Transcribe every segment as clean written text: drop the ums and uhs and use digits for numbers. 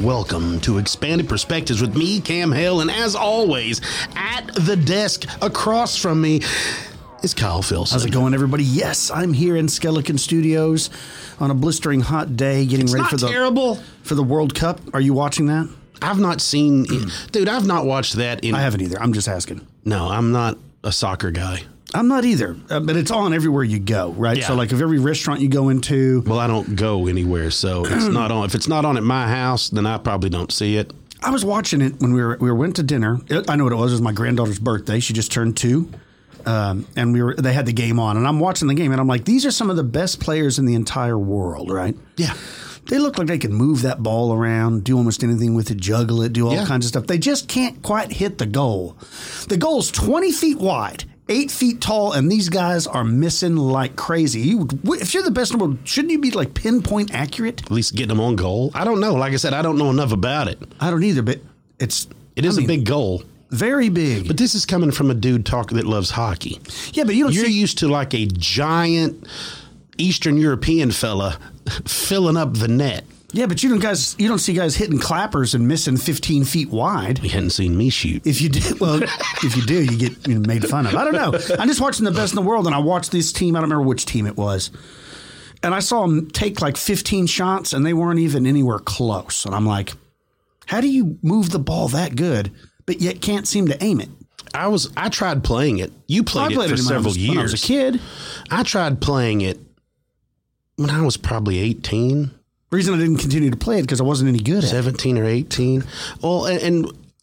welcome to Expanded Perspectives with me, Cam Hale, and as always, at the desk across from me is Kyle Filson. How's it going, everybody? Yes, I'm here in Skeleton Studios on a blistering hot day, getting ready for the World Cup. Are you watching that? I've not seen, dude. I've not watched that. I haven't either. I'm just asking. No, I'm not a soccer guy. I'm not either, but it's on everywhere you go, right? Yeah. So, like, if every restaurant you go into. Well, I don't go anywhere, so it's not on. If it's not on at my house, then I probably don't see it. I was watching it when we went to dinner. I know what it was. It was my granddaughter's birthday. She just turned 2. And they had the game on, and I'm watching the game, and I'm like, these are some of the best players in the entire world, right? Yeah. They look like they can move that ball around, do almost anything with it, juggle it, do all kinds of stuff. They just can't quite hit the goal. The goal's 20 feet wide, 8 feet tall, and these guys are missing like crazy. If you're the best in the world, shouldn't you be like pinpoint accurate? At least getting them on goal. I don't know. Like I said, I don't know enough about it. I don't either, but it is a big goal. Very big. But this is coming from a dude that loves hockey. Yeah, but you're used to like a giant Eastern European fella filling up the net. Yeah, but you don't see guys hitting clappers and missing 15 feet wide. You hadn't seen me shoot. If you do, you get made fun of. I don't know. I'm just watching the best in the world, and I watched this team. I don't remember which team it was. And I saw them take like 15 shots, and they weren't even anywhere close. And I'm like, how do you move the ball that good, but yet can't seem to aim it? I tried playing it. You played it for several years. When I was a kid. I tried playing it when I was probably 18. The reason I didn't continue to play it because I wasn't any good at it. 17 or 18. Well, and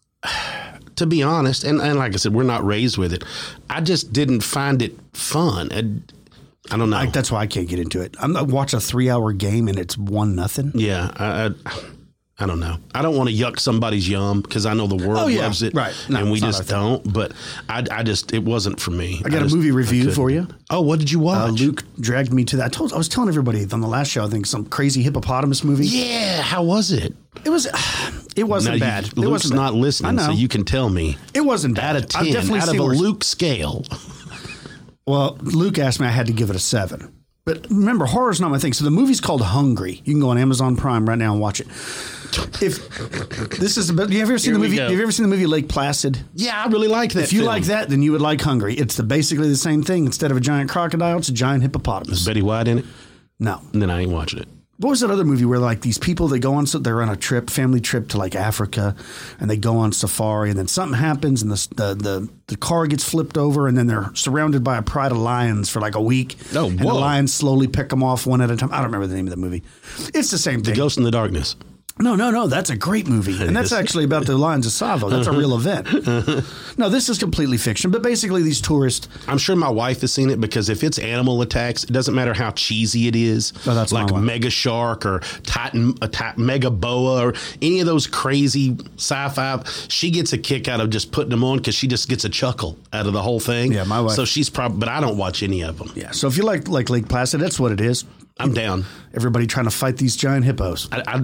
to be honest, and like I said, we're not raised with it. I just didn't find it fun. I don't know. That's why I can't get into it. I watch a 3-hour game and it's 1-0. Yeah, I don't know. I don't want to yuck somebody's yum because I know the world loves it, right? No, and we just don't. But it wasn't for me. I got a movie review for you. Oh, what did you watch? Luke dragged me to that. I was telling everybody on the last show. I think some crazy hippopotamus movie. Yeah, how was it? It wasn't bad. Luke's not listening, so you can tell me. It wasn't bad. Out of 10, out of a Luke scale. Well, Luke asked me. I had to give it a 7. But remember, horror's not my thing. So the movie's called Hungry. You can go on Amazon Prime right now and watch it. If this is have you ever seen the movie? Have you ever seen the movie Lake Placid? Yeah, I really liked that. If you like that, then you would like Hungry. It's basically the same thing. Instead of a giant crocodile, it's a giant hippopotamus. Is Betty White in it? No. And then I ain't watching it. What was that other movie where like these people they're on a family trip to like Africa, and they go on safari, and then something happens, and the car gets flipped over, and then they're surrounded by a pride of lions for like a week. Oh, and the lions slowly pick them off one at a time. I don't remember the name of the movie. It's the same thing. The Ghost in the Darkness. No. That's a great movie. And that's actually about the Lions of Tsavo. That's a real event. No, this is completely fiction. But basically these tourists. I'm sure my wife has seen it because if it's animal attacks, it doesn't matter how cheesy it is. Oh, that's like Mega Shark or Mega Boa or any of those crazy sci-fi. She gets a kick out of just putting them on because she just gets a chuckle out of the whole thing. Yeah, my wife. So she's probably, but I don't watch any of them. Yeah. So if you like Lake Placid, that's what it is. I'm down. Everybody trying to fight these giant hippos. I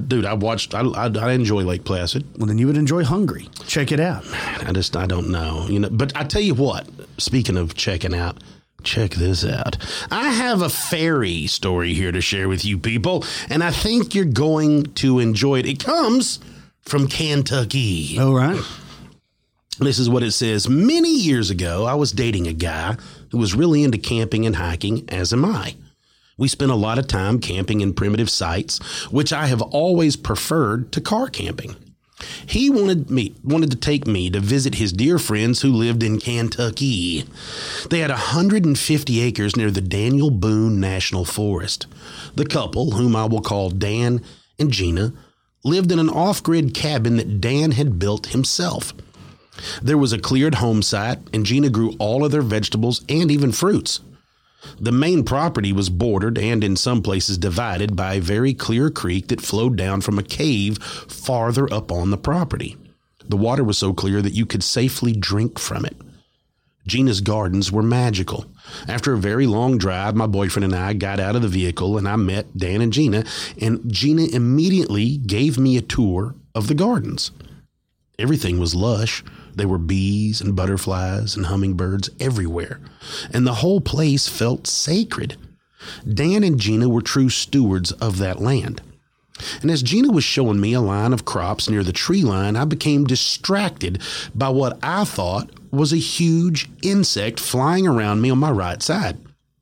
enjoy Lake Placid. Well, then you would enjoy Hungry. Check it out. I don't know. But I tell you what, speaking of checking out, check this out. I have a fairy story here to share with you people, and I think you're going to enjoy it. It comes from Kentucky. All right. This is what it says. Many years ago, I was dating a guy who was really into camping and hiking, as am I. We spent a lot of time camping in primitive sites, which I have always preferred to car camping. He wanted to take me to visit his dear friends who lived in Kentucky. They had 150 acres near the Daniel Boone National Forest. The couple, whom I will call Dan and Gina, lived in an off-grid cabin that Dan had built himself. There was a cleared home site, and Gina grew all of their vegetables and even fruits. The main property was bordered and in some places divided by a very clear creek that flowed down from a cave farther up on the property. The water was so clear that you could safely drink from it. Gina's gardens were magical. After a very long drive, my boyfriend and I got out of the vehicle and I met Dan and Gina immediately gave me a tour of the gardens. Everything was lush. There were bees and butterflies and hummingbirds everywhere, and the whole place felt sacred. Dan and Gina were true stewards of that land. And as Gina was showing me a line of crops near the tree line, I became distracted by what I thought was a huge insect flying around me on my right side.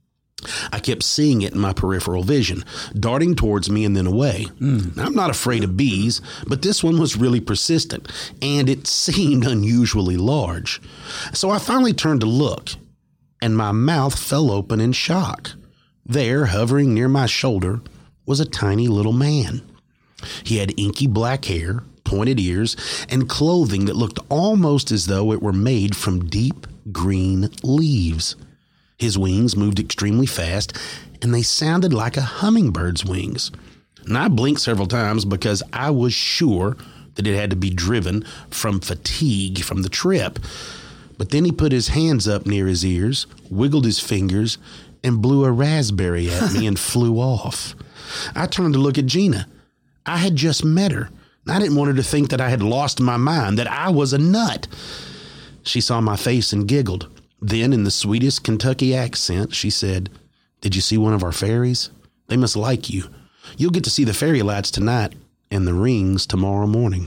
I kept seeing it in my peripheral vision, darting towards me and then away. I'm not afraid of bees, but this one was really persistent, and it seemed unusually large. So I finally turned to look, and my mouth fell open in shock. There, hovering near my shoulder, was a tiny little man. He had inky black hair, pointed ears, and clothing that looked almost as though it were made from deep green leaves. His wings moved extremely fast, and they sounded like a hummingbird's wings. And I blinked several times because I was sure that it had to be driven from fatigue from the trip. But then he put his hands up near his ears, wiggled his fingers, and blew a raspberry at me and flew off. I turned to look at Gina. I had just met her. I didn't want her to think that I had lost my mind, that I was a nut. She saw my face and giggled. Then, in the sweetest Kentucky accent, she said, "Did you see one of our fairies? They must like you. You'll get to see the fairy lights tonight and the rings tomorrow morning."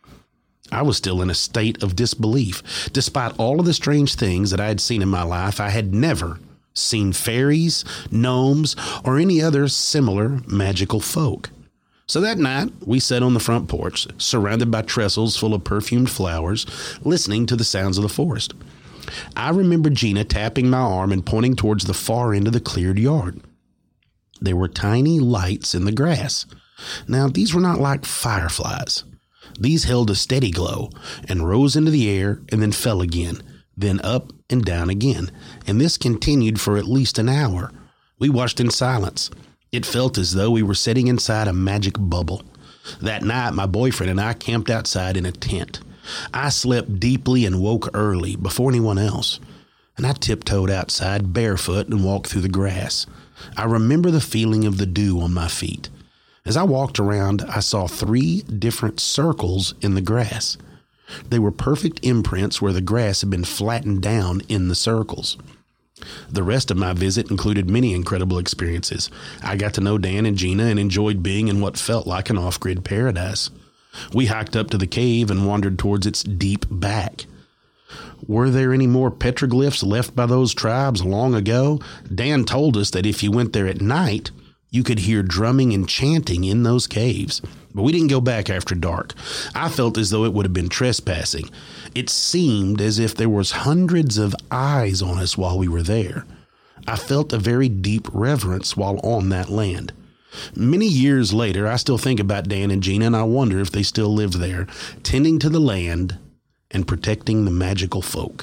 I was still in a state of disbelief. Despite all of the strange things that I had seen in my life, I had never seen fairies, gnomes, or any other similar magical folk. So that night, we sat on the front porch, surrounded by trestles full of perfumed flowers, listening to the sounds of the forest. I remember Gina tapping my arm and pointing towards the far end of the cleared yard. There were tiny lights in the grass. Now, these were not like fireflies. These held a steady glow and rose into the air and then fell again, then up and down again. And this continued for at least an hour. We watched in silence. It felt as though we were sitting inside a magic bubble. That night, my boyfriend and I camped outside in a tent. I slept deeply and woke early before anyone else, and I tiptoed outside barefoot and walked through the grass. I remember the feeling of the dew on my feet. As I walked around, I saw 3 different circles in the grass. They were perfect imprints where the grass had been flattened down in the circles. The rest of my visit included many incredible experiences. I got to know Dan and Gina and enjoyed being in what felt like an off-grid paradise. We hiked up to the cave and wandered towards its deep back. Were there any more petroglyphs left by those tribes long ago? Dan told us that if you went there at night, you could hear drumming and chanting in those caves. But we didn't go back after dark. I felt as though it would have been trespassing. It seemed as if there was hundreds of eyes on us while we were there. I felt a very deep reverence while on that land. Many years later, I still think about Dan and Gina, and I wonder if they still live there, tending to the land and protecting the magical folk.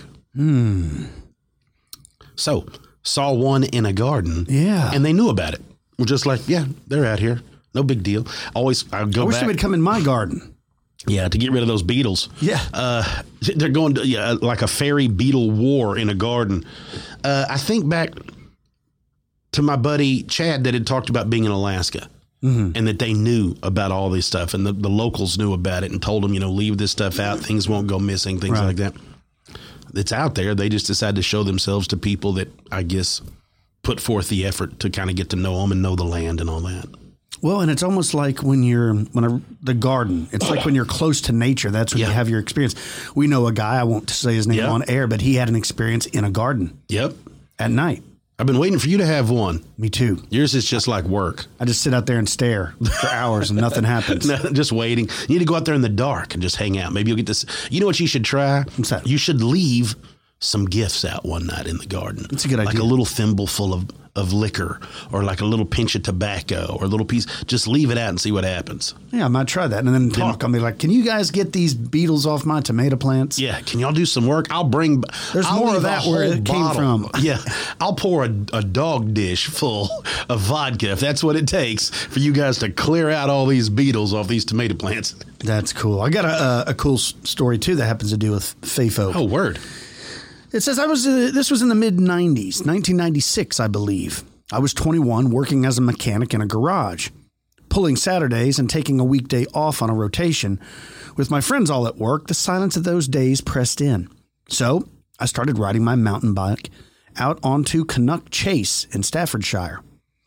So, saw one in a garden, and they knew about it. We're just like, yeah, they're out here. No big deal. I wish they would come in my garden. Yeah, to get rid of those beetles. Yeah. They're going to, like a fairy beetle war in a garden. I think back to my buddy Chad that had talked about being in Alaska, and that they knew about all this stuff, and the locals knew about it and told them, leave this stuff out. Things won't go missing, things like that. It's out there. They just decided to show themselves to people that, I guess, put forth the effort to kind of get to know them and know the land and all that. Well, and it's almost like the garden. It's like when you're close to nature. That's when you have your experience. We know a guy, I won't say his name on air, but he had an experience in a garden. Yep. At night. I've been waiting for you to have one. Me too. Yours is just like work. I just sit out there and stare for hours and nothing happens. No, just waiting. You need to go out there in the dark and just hang out. Maybe you'll get this. You know what you should try? What's that? You should leave some gifts out one night in the garden. That's a good idea. Like a little thimble full of liquor, or like a little pinch of tobacco, or a little piece. Just leave it out and see what happens. Yeah, I might try that. And then talk. I'll be like, can you guys get these beetles off my tomato plants? Yeah. Can y'all do some work? I'll more of that where it came from. Yeah. I'll pour a dog dish full of vodka if that's what it takes for you guys to clear out all these beetles off these tomato plants. That's cool. I got a cool story, too, that happens to do with Fae folk. Oh, word. It says this was in the mid-'90s, 1996, I believe. I was 21, working as a mechanic in a garage, pulling Saturdays and taking a weekday off on a rotation. With my friends all at work, the silence of those days pressed in. So I started riding my mountain bike out onto Canuck Chase in Staffordshire.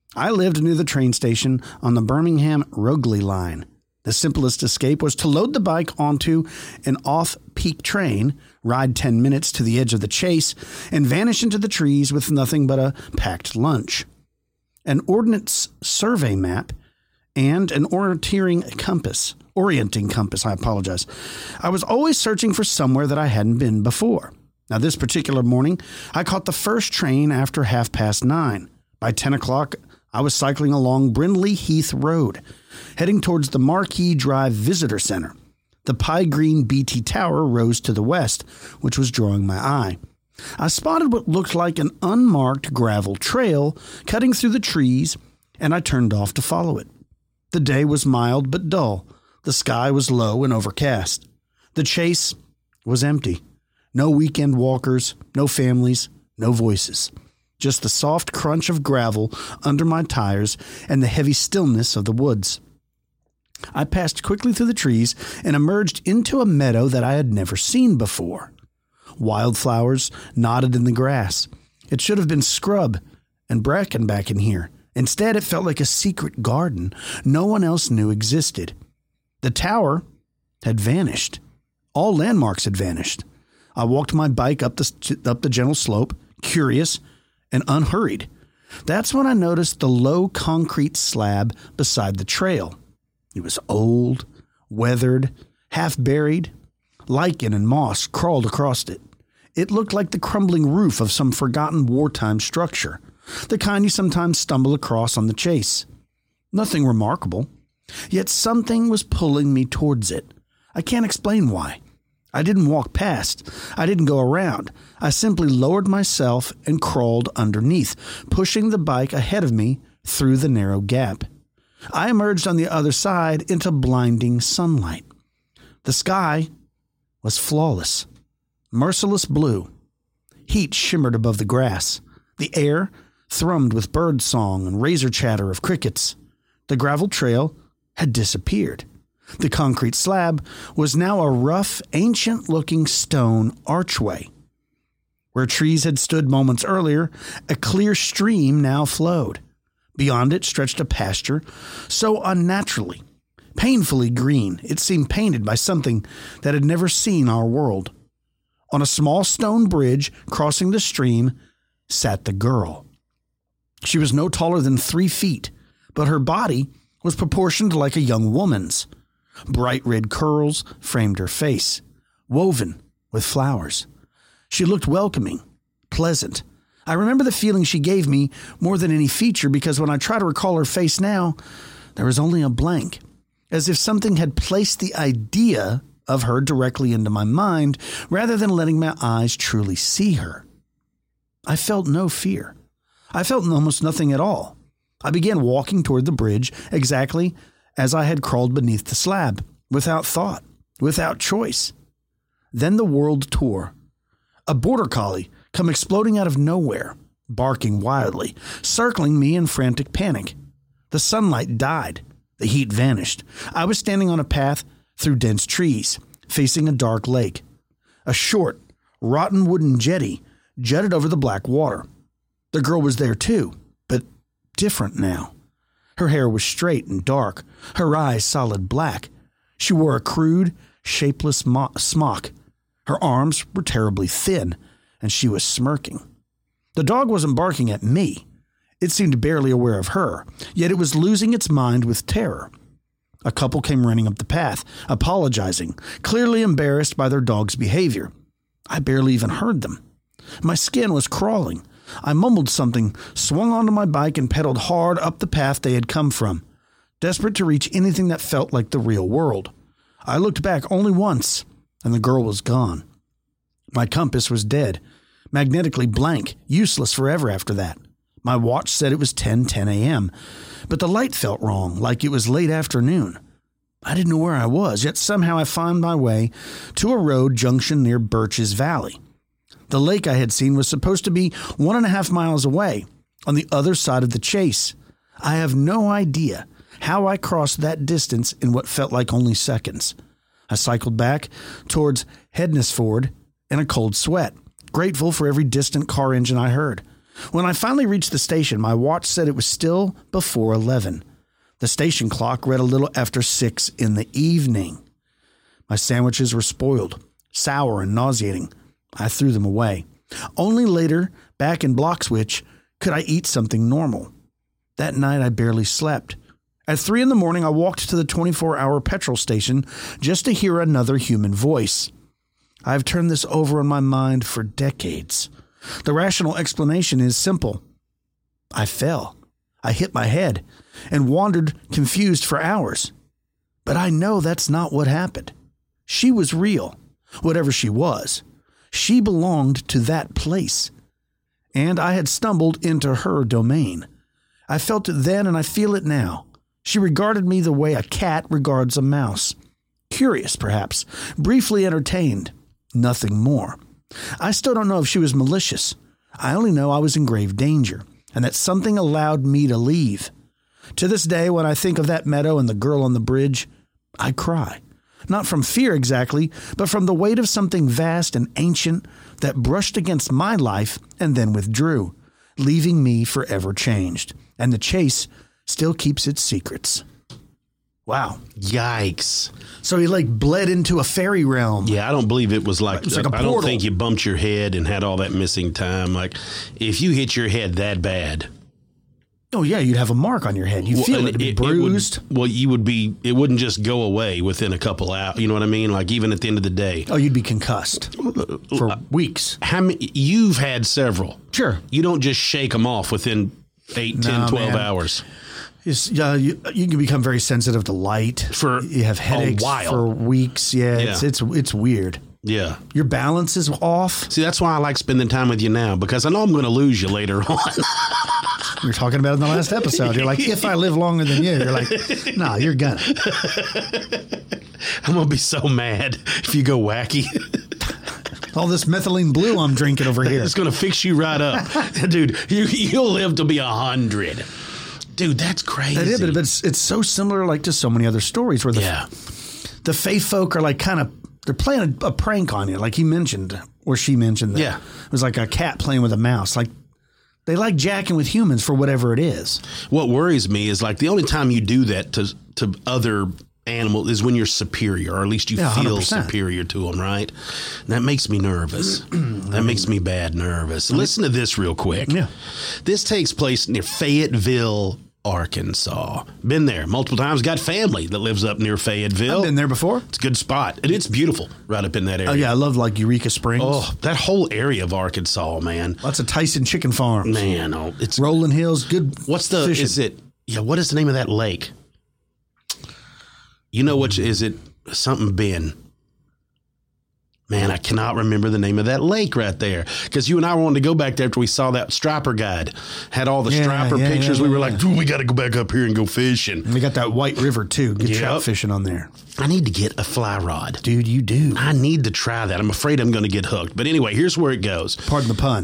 I lived near the train station on the Birmingham-Rugeley line. The simplest escape was to load the bike onto an off-peak train, ride 10 minutes to the edge of the chase, and vanish into the trees with nothing but a packed lunch. An ordnance survey map and an orienting compass. I was always searching for somewhere that I hadn't been before. Now, this particular morning, I caught the first train after 9:30. By 10 o'clock, I was cycling along Brindley Heath Road, heading towards the Marquee Drive Visitor Center. The pie green BT Tower rose to the west, which was drawing my eye. I spotted what looked like an unmarked gravel trail cutting through the trees, and I turned off to follow it. The day was mild but dull. The sky was low and overcast. The chase was empty. No weekend walkers, no families, no voices. Just the soft crunch of gravel under my tires and the heavy stillness of the woods. I passed quickly through the trees and emerged into a meadow that I had never seen before. Wildflowers nodded in the grass. It should have been scrub and bracken back in here. Instead, it felt like a secret garden no one else knew existed. The tower had vanished. All landmarks had vanished. I walked my bike up the gentle slope, curious and unhurried. That's when I noticed the low concrete slab beside the trail. It was old, weathered, half-buried. Lichen and moss crawled across it. It looked like the crumbling roof of some forgotten wartime structure, the kind you sometimes stumble across on the chase. Nothing remarkable, yet something was pulling me towards it. I can't explain why. I didn't walk past. I didn't go around. I simply lowered myself and crawled underneath, pushing the bike ahead of me through the narrow gap. I emerged on the other side into blinding sunlight. The sky was flawless, merciless blue. Heat shimmered above the grass. The air thrummed with bird song and razor chatter of crickets. The gravel trail had disappeared. The concrete slab was now a rough, ancient-looking stone archway. Where trees had stood moments earlier, a clear stream now flowed. Beyond it stretched a pasture so unnaturally, painfully green, it seemed painted by something that had never seen our world. On a small stone bridge crossing the stream sat the girl. She was no taller than 3 feet, but her body was proportioned like a young woman's. Bright red curls framed her face, woven with flowers. She looked welcoming, pleasant. I remember the feeling she gave me more than any feature because when I try to recall her face now, there was only a blank, as if something had placed the idea of her directly into my mind rather than letting my eyes truly see her. I felt no fear. I felt almost nothing at all. I began walking toward the bridge exactly as I had crawled beneath the slab, without thought, without choice. Then the world tore. A border collie come exploding out of nowhere, barking wildly, circling me in frantic panic. The sunlight died. The heat vanished. I was standing on a path through dense trees, facing a dark lake. A short, rotten wooden jetty jutted over the black water. The girl was there too, but different now. Her hair was straight and dark, her eyes solid black. She wore a crude, shapeless smock. Her arms were terribly thin, and she was smirking. The dog wasn't barking at me. It seemed barely aware of her, yet it was losing its mind with terror. A couple came running up the path, apologizing, clearly embarrassed by their dog's behavior. I barely even heard them. My skin was crawling. I mumbled something, swung onto my bike, and pedaled hard up the path they had come from, desperate to reach anything that felt like the real world. I looked back only once, and the girl was gone. My compass was dead, magnetically blank, useless forever after that. My watch said it was 10:10 a.m., but the light felt wrong, like it was late afternoon. I didn't know where I was, yet somehow I found my way to a road junction near Birch's Valley. The lake I had seen was supposed to be 1.5 miles away, on the other side of the chase. I have no idea how I crossed that distance in what felt like only seconds. I cycled back towards Hednesford in a cold sweat, grateful for every distant car engine I heard. When I finally reached the station, my watch said it was still before 11. The station clock read a little after 6 in the evening. My sandwiches were spoiled, sour and nauseating. I threw them away. Only later, back in Bloxwich, could I eat something normal. That night, I barely slept. At 3 a.m, I walked to the 24-hour petrol station just to hear another human voice. I've turned this over in my mind for decades. The rational explanation is simple. I fell. I hit my head and wandered confused for hours. But I know that's not what happened. She was real, whatever she was. She belonged to that place. And I had stumbled into her domain. I felt it then and I feel it now. She regarded me the way a cat regards a mouse. Curious, perhaps. Briefly entertained. Nothing more. I still don't know if she was malicious. I only know I was in grave danger, and that something allowed me to leave. To this day, when I think of that meadow and the girl on the bridge, I cry. Not from fear exactly, but from the weight of something vast and ancient that brushed against my life and then withdrew, leaving me forever changed. And the chase still keeps its secrets. Wow. Yikes. So he bled into a fairy realm. Yeah, I don't believe it was like a I portal. don't think you bumped your head and had all that missing time. Like, if you hit your head that bad. Oh, yeah, you'd have a mark on your head. You'd feel it be bruised. It wouldn't just go away within a couple hours. You know what I mean? Like, even at the end of the day. Oh, you'd be concussed for weeks. You've had several. Sure. You don't just shake them off within 8, 10, 12 hours. You can become very sensitive to light. You have headaches for weeks. Yeah, it's weird. Yeah. Your balance is off. See, that's why I like spending time with you now, because I know I'm going to lose you later on. We were talking about it in the last episode. You're like, if I live longer than you, you're like, nah, you're gonna. I'm going to be so mad if you go wacky. All this methylene blue I'm drinking over here. It's going to fix you right up. Dude, you'll live to be 100. Dude, that's crazy. That is, but it's so similar to so many other stories where the fae folk are they're playing a prank on you, like he mentioned, or she mentioned that. Yeah. It was like a cat playing with a mouse. They like jacking with humans for whatever it is. What worries me is the only time you do that to other animals is when you're superior, or at least you feel 100%. Superior to them, right? And that makes me nervous. That makes me bad nervous. Listen to this real quick. Yeah. This takes place near Fayetteville, Arkansas. Been there multiple times. Got family that lives up near Fayetteville. I've been there before. It's a good spot. And it's beautiful right up in that area. Oh, yeah. I love Eureka Springs. Oh, that whole area of Arkansas, man. Lots of Tyson chicken farms. Man, it's Rolling Hills. Good. What's the, fishing. Is it, what is the name of that lake? You know what, is it something Bend? Man, I cannot remember the name of that lake right there. Because you and I wanted to go back there after we saw that striper guide. Had all the striper pictures. Yeah, we were like, dude, we got to go back up here and go fishing. And we got that White River, too. Good trout fishing on there. I need to get a fly rod. Dude, you do. I need to try that. I'm afraid I'm going to get hooked. But anyway, here's where it goes. Pardon the pun.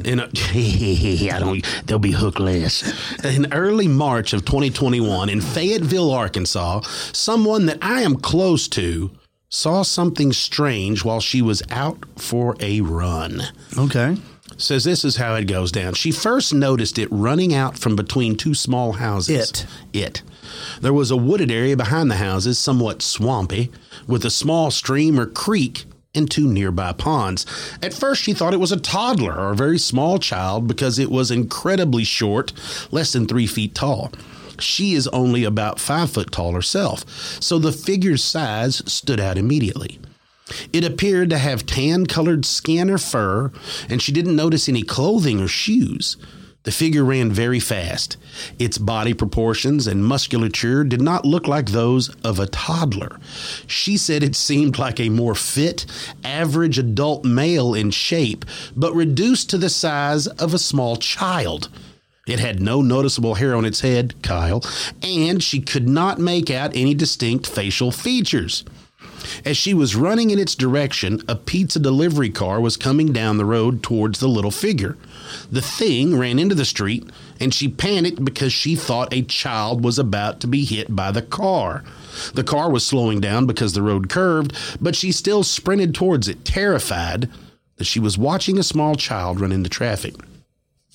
They'll be hookless. In early March of 2021 in Fayetteville, Arkansas, someone that I am close to saw something strange while she was out for a run. Okay. Says this is how it goes down. She first noticed it running out from between two small houses. It. There was a wooded area behind the houses, somewhat swampy, with a small stream or creek and two nearby ponds. At first, she thought it was a toddler or a very small child because it was incredibly short, less than 3 feet tall. She is only about 5 foot tall herself, so the figure's size stood out immediately. It appeared to have tan-colored skin or fur, and she didn't notice any clothing or shoes. The figure ran very fast. Its body proportions and musculature did not look like those of a toddler. She said it seemed like a more fit, average adult male in shape, but reduced to the size of a small child. It had no noticeable hair on its head, Kyle, and she could not make out any distinct facial features. As she was running in its direction, a pizza delivery car was coming down the road towards the little figure. The thing ran into the street, and she panicked because she thought a child was about to be hit by the car. The car was slowing down because the road curved, but she still sprinted towards it, terrified that she was watching a small child run into traffic.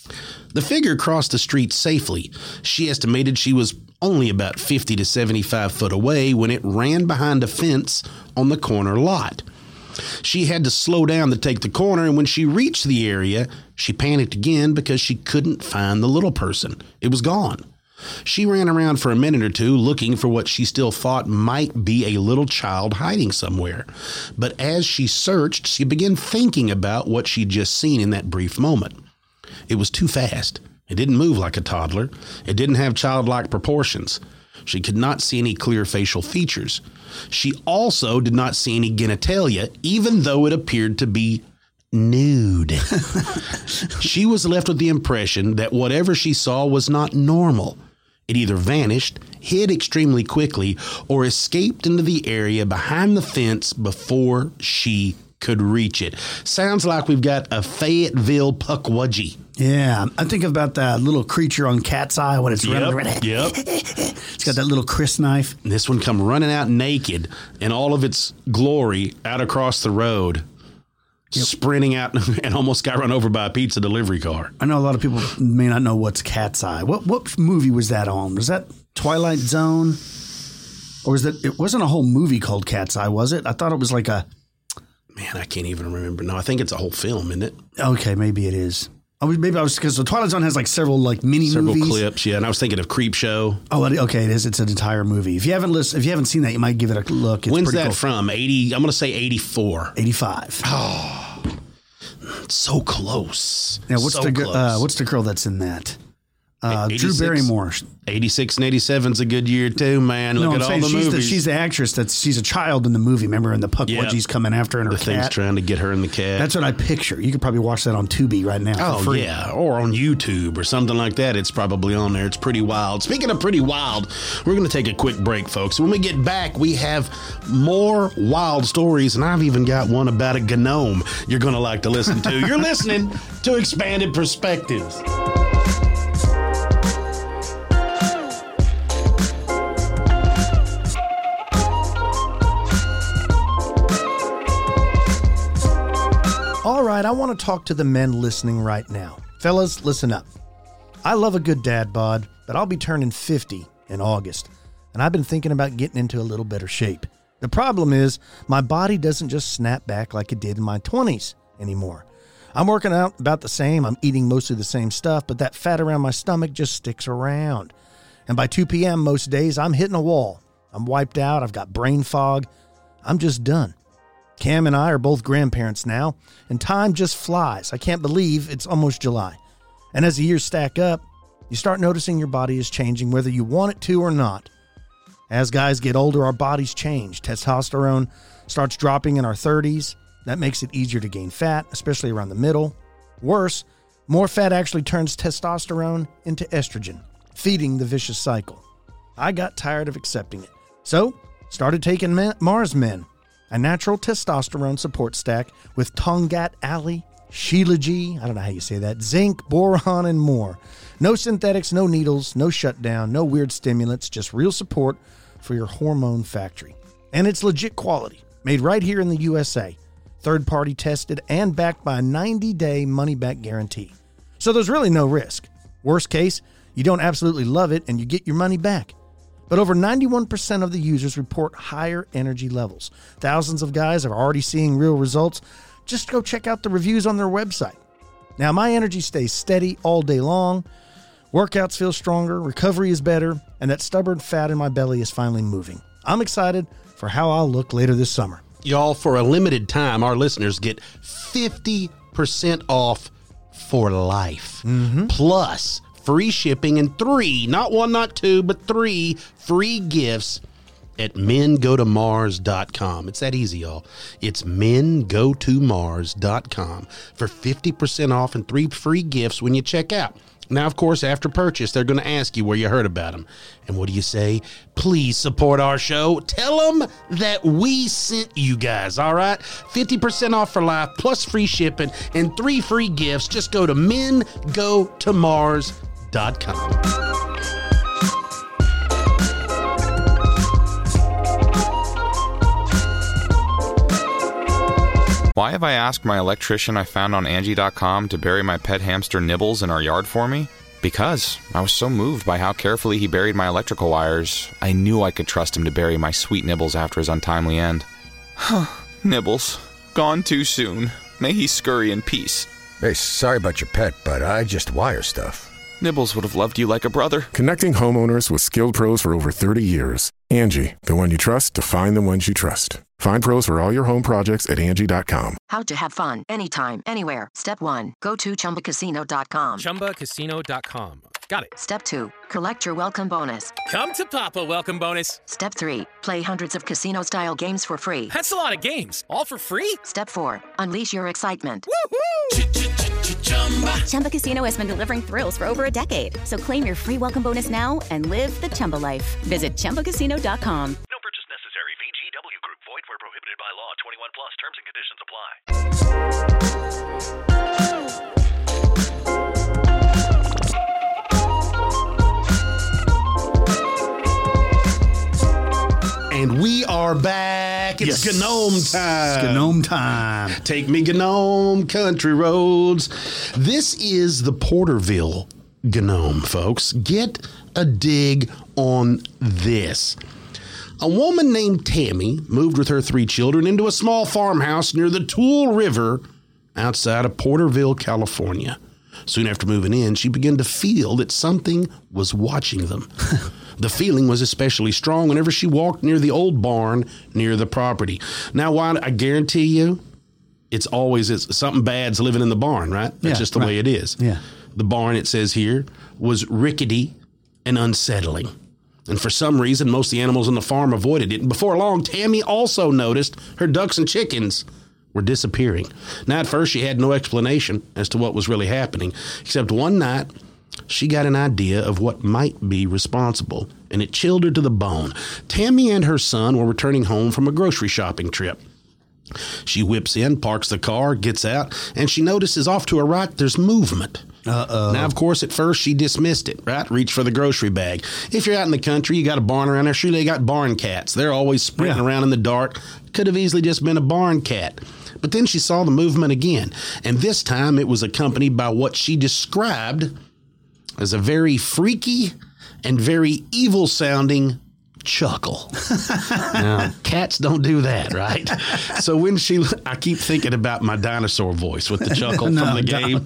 The figure crossed the street safely. She estimated she was only about 50 to 75 foot away when it ran behind a fence on the corner lot. She had to slow down to take the corner, and when she reached the area, she panicked again because she couldn't find the little person. It was gone. She ran around for a minute or two looking for what she still thought might be a little child hiding somewhere. But as she searched, she began thinking about what she'd just seen in that brief moment. It was too fast. It didn't move like a toddler. It didn't have childlike proportions. She could not see any clear facial features. She also did not see any genitalia, even though it appeared to be nude. She was left with the impression that whatever she saw was not normal. It either vanished, hid extremely quickly, or escaped into the area behind the fence before she could reach it. Sounds like we've got a Fayetteville Pukwudgie. Yeah, I think about that little creature on Cat's Eye when it's running around. Yep. It's got that little Chris knife. This one come running out naked in all of its glory out across the road. Yep. Sprinting out and almost got run over by a pizza delivery car. I know a lot of people may not know what's Cat's Eye. What movie was that on? Was that Twilight Zone? Or was that, it wasn't a whole movie called Cat's Eye, was it? I thought it was like a... Man, I can't even remember. No, I think it's a whole film, isn't it? Okay, maybe it is. Because the Twilight Zone has like several like movies. Several clips, yeah. And I was thinking of Creepshow. Oh, okay, it is. It's an entire movie. If you haven't seen that, you might give it a look. It's When's that cool. from? 80? I'm going to say 84. 85. Oh, so close. Now, what's the girl that's in that? Drew Barrymore. 86 and 87 is a good year too, man. Look at all the movies. She's the actress she's a child in the movie. Remember, and the Pukwudgie's coming after her and her cat. The thing's trying to get her and the cat. That's what I picture. You could probably watch that on Tubi right now. Oh, yeah. Or on YouTube or something like that. It's probably on there. It's pretty wild. Speaking of pretty wild, we're going to take a quick break, folks. When we get back, we have more wild stories, and I've even got one about a gnome you're going to like to listen to. You're listening to Expanded Perspectives. All right, I want to talk to the men listening right now. Fellas, listen up. I love a good dad bod, but I'll be turning 50 in August, and I've been thinking about getting into a little better shape. The problem is, my body doesn't just snap back like it did in my 20s anymore. I'm working out about the same, I'm eating mostly the same stuff, but that fat around my stomach just sticks around. And by 2 p.m. most days, I'm hitting a wall. I'm wiped out, I've got brain fog, I'm just done. Cam and I are both grandparents now, and time just flies. I can't believe it's almost July. And as the years stack up, you start noticing your body is changing whether you want it to or not. As guys get older, our bodies change. Testosterone starts dropping in our 30s. That makes it easier to gain fat, especially around the middle. Worse, more fat actually turns testosterone into estrogen, feeding the vicious cycle. I got tired of accepting it, so started taking Mars Men, a natural testosterone support stack with Tongat Ali, Shilajit, I don't know how you say that, zinc, boron, and more. No synthetics, no needles, no shutdown, no weird stimulants, just real support for your hormone factory. And it's legit quality, made right here in the USA. Third-party tested and backed by a 90-day money-back guarantee. So there's really no risk. Worst case, you don't absolutely love it and you get your money back. But over 91% of the users report higher energy levels. Thousands of guys are already seeing real results. Just go check out the reviews on their website. Now, my energy stays steady all day long. Workouts feel stronger, recovery is better, and that stubborn fat in my belly is finally moving. I'm excited for how I'll look later this summer. Y'all, for a limited time, our listeners get 50% off for life. Mm-hmm. Plus free shipping and 3, not 1, not 2, but 3 free gifts at mengotomars.com. It's that easy, y'all. It's mengotomars.com for 50% off and 3 free gifts when you check out. Now, of course, after purchase, they're going to ask you where you heard about them. And what do you say? Please support our show. Tell them that we sent you guys, all right? 50% off for life, plus free shipping, and 3 free gifts. Just go to mengotomars.com. Why have I asked my electrician I found on Angie.com to bury my pet hamster Nibbles in our yard for me? Because I was so moved by how carefully he buried my electrical wires, I knew I could trust him to bury my sweet Nibbles after his untimely end. Nibbles, gone too soon. May he scurry in peace. Hey, sorry about your pet, but I just wire stuff. Nibbles would have loved you like a brother. Connecting homeowners with skilled pros for over 30 years. Angie, the one you trust to find the ones you trust. Find pros for all your home projects at Angie.com. How to have fun anytime, anywhere. Step 1. Go to ChumbaCasino.com. ChumbaCasino.com. Got it. Step 2. Collect your welcome bonus. Come to Papa welcome bonus. Step 3. Play hundreds of casino-style games for free. That's a lot of games. All for free? Step 4. Unleash your excitement. Woohoo! Chumba Casino has been delivering thrills for over a decade. So claim your free welcome bonus now and live the Chumba life. Visit ChumbaCasino.com. No purchase necessary. VGW Group. Void where prohibited by law. 21 plus. Terms and conditions apply. And we are back. It's Gnome time. It's Gnome time. Take me Gnome country roads. This is the Porterville Gnome, folks. Get a dig on this. A woman named Tammy moved with her 3 children into a small farmhouse near the Tool River outside of Porterville, California. Soon after moving in, she began to feel that something was watching them. The feeling was especially strong whenever she walked near the old barn near the property. Now, why I guarantee you, it's something bad's living in the barn, right? That's just the way it is. Yeah. The barn, it says here, was rickety and unsettling. And for some reason, most of the animals on the farm avoided it. And before long, Tammy also noticed her ducks and chickens were disappearing. Now, at first, she had no explanation as to what was really happening, except one night, she got an idea of what might be responsible, and it chilled her to the bone. Tammy and her son were returning home from a grocery shopping trip. She whips in, parks the car, gets out, and she notices off to her right there's movement. Uh-oh. Now, of course, at first she dismissed it, right? Reach for the grocery bag. If you're out in the country, you got a barn around there. Sure, they got barn cats. They're always sprinting around in the dark. Could have easily just been a barn cat. But then she saw the movement again, and this time it was accompanied by what she described as a very freaky and very evil-sounding chuckle. Now, cats don't do that, right? So when I keep thinking about my dinosaur voice with the chuckle from the game.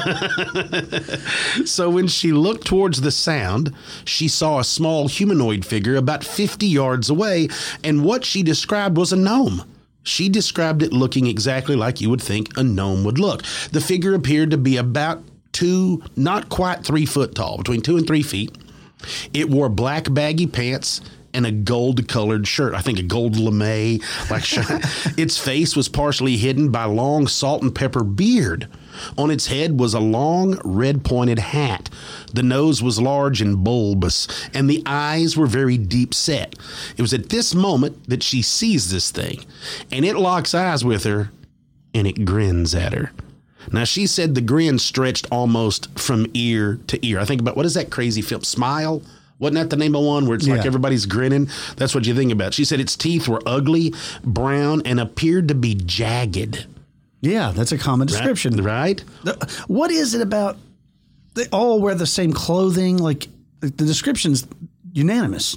So when she looked towards the sound, she saw a small humanoid figure about 50 yards away, and what she described was a gnome. She described it looking exactly like you would think a gnome would look. The figure appeared to be about 2, not quite 3 foot tall, between 2 and 3 feet. It wore black baggy pants and a gold-colored shirt. I think a gold lame like shirt. Its face was partially hidden by a long salt and pepper beard. On its head was a long, red-pointed hat. The nose was large and bulbous, and the eyes were very deep-set. It was at this moment that she sees this thing, and it locks eyes with her, and it grins at her. Now, she said the grin stretched almost from ear to ear. I think about, what is that crazy film, Smile? Wasn't that the name of one where it's like everybody's grinning? That's what you think about. She said its teeth were ugly, brown, and appeared to be jagged. Yeah, that's a common description. Right? What is it about they all wear the same clothing? Like, the description's unanimous.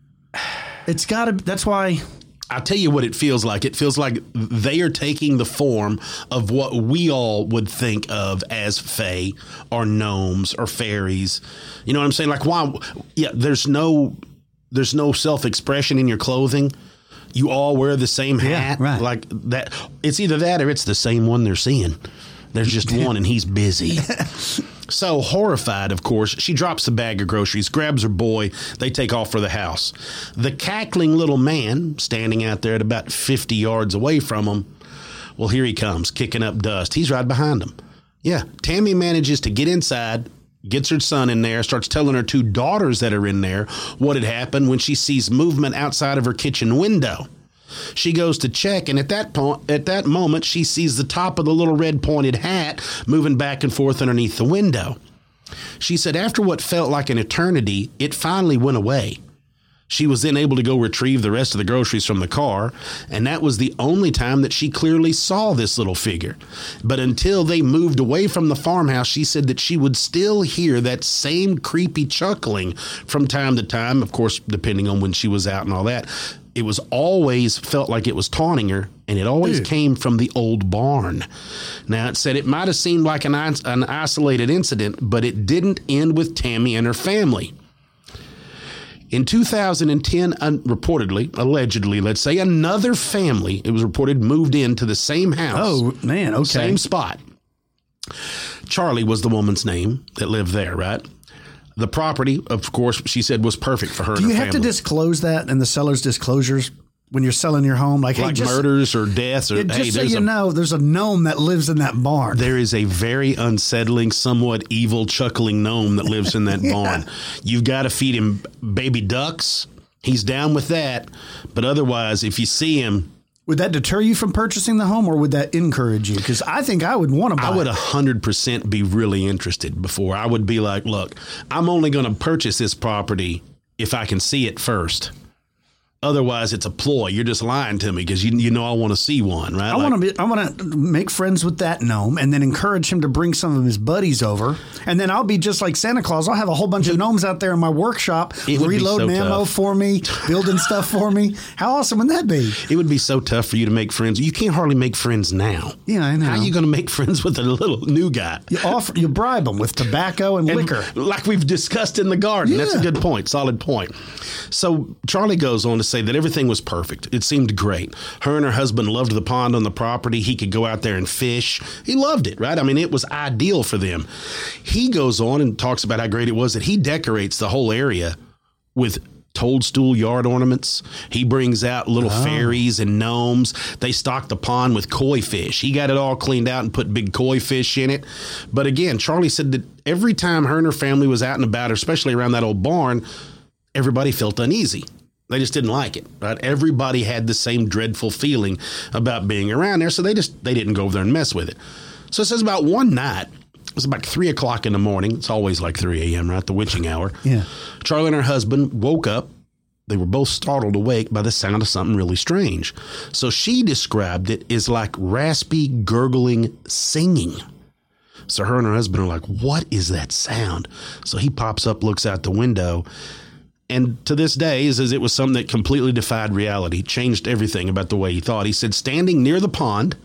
It's got to, that's why. I'll tell you what it feels like. It feels like they are taking the form of what we all would think of as fae or gnomes or fairies. You know what I'm saying? Like, why? Yeah, there's no self-expression in your clothing. You all wear the same hat. Right. Like that. It's either that or it's the same one they're seeing. There's just one and he's busy. So horrified, of course, she drops the bag of groceries, grabs her boy. They take off for the house. The cackling little man, standing out there at about 50 yards away from them, well, here he comes, kicking up dust. He's right behind them. Yeah, Tammy manages to get inside, gets her son in there, starts telling her 2 daughters that are in there what had happened when she sees movement outside of her kitchen window. She goes to check, and at that moment, she sees the top of the little red pointed hat moving back and forth underneath the window. She said after what felt like an eternity, it finally went away. She was then able to go retrieve the rest of the groceries from the car, and that was the only time that she clearly saw this little figure. But until they moved away from the farmhouse, she said that she would still hear that same creepy chuckling from time to time, of course, depending on when she was out and all that. It was always felt like it was taunting her, and it always came from the old barn. Now, it said it might have seemed like an isolated incident, but it didn't end with Tammy and her family. In 2010, reportedly, allegedly, let's say, another family, it was reported, moved into the same house. Oh, man, okay. Same spot. Charlie was the woman's name that lived there, right? The property, of course, she said was perfect for her and her family. Do you have to disclose that in the seller's disclosures when you're selling your home? Like hey, murders or deaths? Or, just so you know, there's a gnome that lives in that barn. There is a very unsettling, somewhat evil, chuckling gnome that lives in that barn. You've got to feed him baby ducks. He's down with that. But otherwise, if you see him... Would that deter you from purchasing the home, or would that encourage you? Because I think I would want to buy it. I would 100% be really interested before. I would be like, look, I'm only going to purchase this property if I can see it first. Otherwise, it's a ploy. You're just lying to me because you know I want to see one, right? I want to make friends with that gnome and then encourage him to bring some of his buddies over. And then I'll be just like Santa Claus. I'll have a whole bunch of gnomes out there in my workshop reloading ammo for me, building stuff for me. How awesome would that be? It would be so tough for you to make friends. You can't hardly make friends now. Yeah, I know. How are you going to make friends with a little new guy? You bribe them with tobacco and liquor. Like we've discussed in the garden. Yeah. That's a good point. Solid point. So Charlie goes on to say that everything was perfect. It seemed great. Her and her husband loved the pond on the property. He could go out there and fish. He loved it, right? I mean, it was ideal for them. He goes on and talks about how great it was that he decorates the whole area with toadstool yard ornaments. He brings out little fairies and gnomes. They stock the pond with koi fish. He got it all cleaned out and put big koi fish in it. But again, Charlie said that every time her and her family was out and about, especially around that old barn, everybody felt uneasy. They just didn't like it, right? Everybody had the same dreadful feeling about being around there, so they didn't go over there and mess with it. So it says about one night, it was about 3 o'clock in the morning. It's always like 3 a.m., right? The witching hour. Yeah. Charlie and her husband woke up. They were both startled awake by the sound of something really strange. So she described it as like raspy, gurgling singing. So her and her husband are like, what is that sound? So he pops up, looks out the window. And to this day, he says it was something that completely defied reality, changed everything about the way he thought. He said standing near the pond,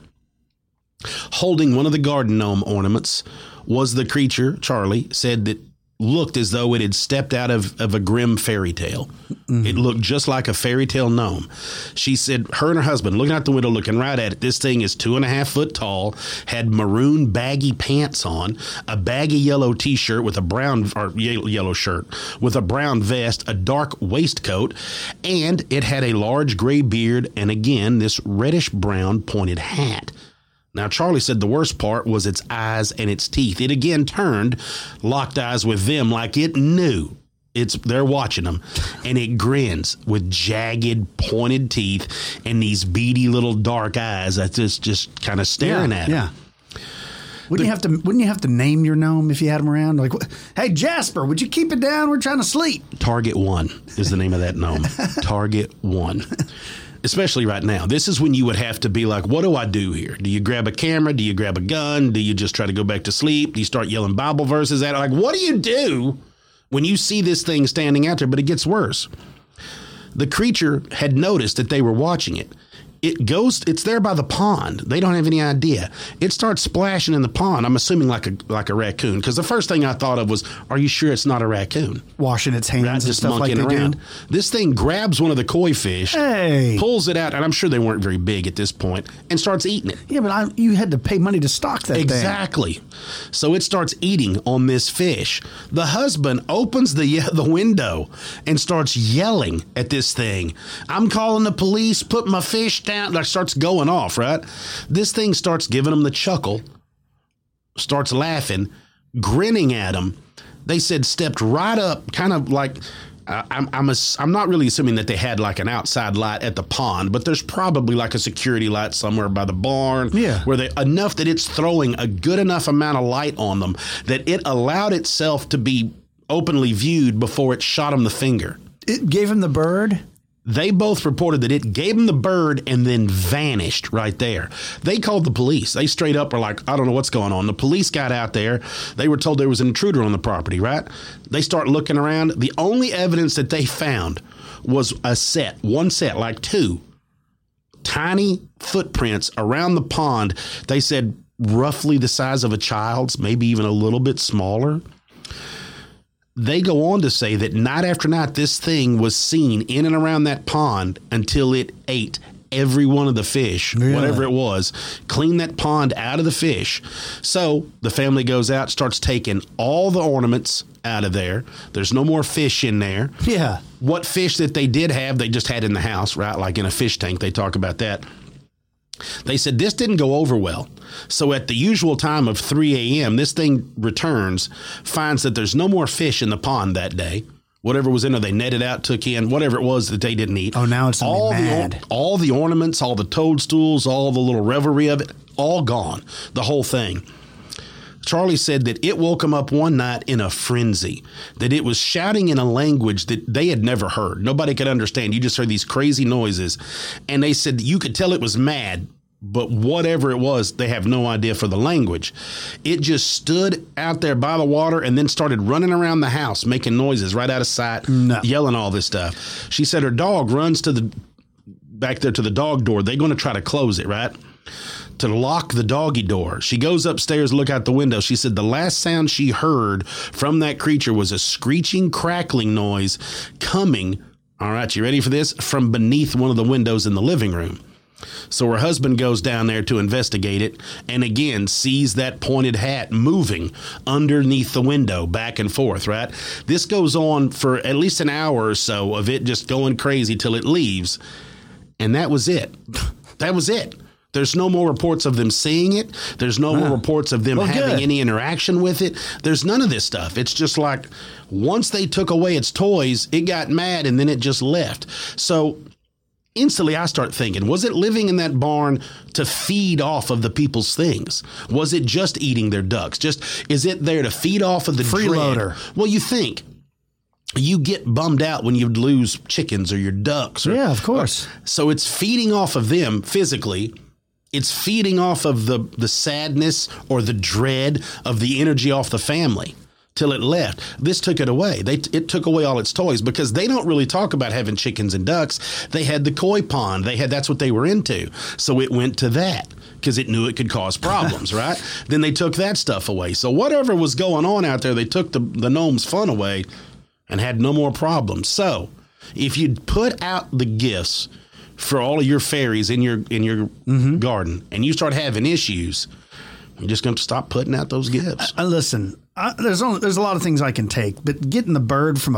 holding one of the garden gnome ornaments, was the creature, Charlie, said that looked as though it had stepped out of a grim fairy tale. Mm-hmm. It looked just like a fairy tale gnome. She said her and her husband, looking out the window, looking right at it, this thing is 2.5 foot tall, had maroon baggy pants on, a baggy yellow T-shirt with a brown, or yellow shirt, with a brown vest, a dark waistcoat, and it had a large gray beard, and again, this reddish brown pointed hat. Now, Charlie said the worst part was its eyes and its teeth. It again turned, locked eyes with them like it knew they're watching them, and it grins with jagged, pointed teeth and these beady little dark eyes that's just kind of staring at him. Yeah. Wouldn't you have to name your gnome if you had him around? Like, hey, Jasper, would you keep it down? We're trying to sleep. Target 1 is the name of that gnome. Target 1. Especially right now. This is when you would have to be like, what do I do here? Do you grab a camera? Do you grab a gun? Do you just try to go back to sleep? Do you start yelling Bible verses at it? Like, what do you do when you see this thing standing out there? But it gets worse. The creature had noticed that they were watching it. It's there by the pond. They don't have any idea. It starts splashing in the pond. I'm assuming like a raccoon. Because the first thing I thought of was, are you sure it's not a raccoon? Washing its hands and stuff like that. Around. This thing grabs one of the koi fish, pulls it out, and I'm sure they weren't very big at this point, and starts eating it. Yeah, but you had to pay money to stock that thing. Exactly. So it starts eating on this fish. The husband opens the window and starts yelling at this thing. I'm calling the police, put my fish down. Like starts going off, right? This thing starts giving him the chuckle, starts laughing, grinning at him. They said stepped right up, kind of like I'm not really assuming that they had like an outside light at the pond, but there's probably like a security light somewhere by the barn, where enough that it's throwing a good enough amount of light on them that it allowed itself to be openly viewed before it shot him the finger. It gave him the bird? They both reported that it gave them the bird and then vanished right there. They called the police. They straight up were like, I don't know what's going on. The police got out there. They were told there was an intruder on the property, right? They start looking around. The only evidence that they found was one set, like two tiny footprints around the pond. They said roughly the size of a child's, maybe even a little bit smaller. They go on to say that night after night, this thing was seen in and around that pond until it ate every one of the fish, whatever it was, cleaned that pond out of the fish. So the family goes out, starts taking all the ornaments out of there. There's no more fish in there. Yeah. What fish that they did have, they just had in the house, right? Like in a fish tank. They talk about that. They said this didn't go over well. So at the usual time of 3 a.m., this thing returns, finds that there's no more fish in the pond that day. Whatever was in there, they netted out, took in, whatever it was that they didn't eat. Oh, now it's all mad. All the ornaments, all the toadstools, all the little revelry of it, all gone. The whole thing. Charlie said that it woke him up one night in a frenzy, that it was shouting in a language that they had never heard. Nobody could understand. You just heard these crazy noises. And they said you could tell it was mad, but whatever it was, they have no idea for the language. It just stood out there by the water and then started running around the house, making noises right out of sight, yelling all this stuff. She said her dog runs back there to the dog door. They're going to try to close it, right? To lock the doggy door. She goes upstairs to look out the window. She said the last sound she heard from that creature was a screeching, crackling noise coming, all right, you ready for this? From beneath one of the windows in the living room. So her husband goes down there to investigate it and again sees that pointed hat moving underneath the window back and forth, right? This goes on for at least an hour or so of it just going crazy till it leaves. And that was it. That was it. There's no more reports of them seeing it. There's no more reports of them having any interaction with it. There's none of this stuff. It's just like once they took away its toys, it got mad and then it just left. So instantly I start thinking, was it living in that barn to feed off of the people's things? Was it just eating their ducks? Is it there to feed off of the freeloader? Well, you think. You get bummed out when you lose chickens or your ducks. Yeah, of course. So it's feeding off of them physically. It's feeding off of the sadness or the dread of the energy off the family till it left. This took it away. It took away all its toys because they don't really talk about having chickens and ducks. They had the koi pond. That's what they were into. So it went to that because it knew it could cause problems, right? Then they took that stuff away. So whatever was going on out there, they took the gnome's fun away and had no more problems. So if you put out the gifts for all of your fairies in your garden and you start having issues, you're just going to stop putting out those gifts. Listen, there's a lot of things I can take, but getting the bird from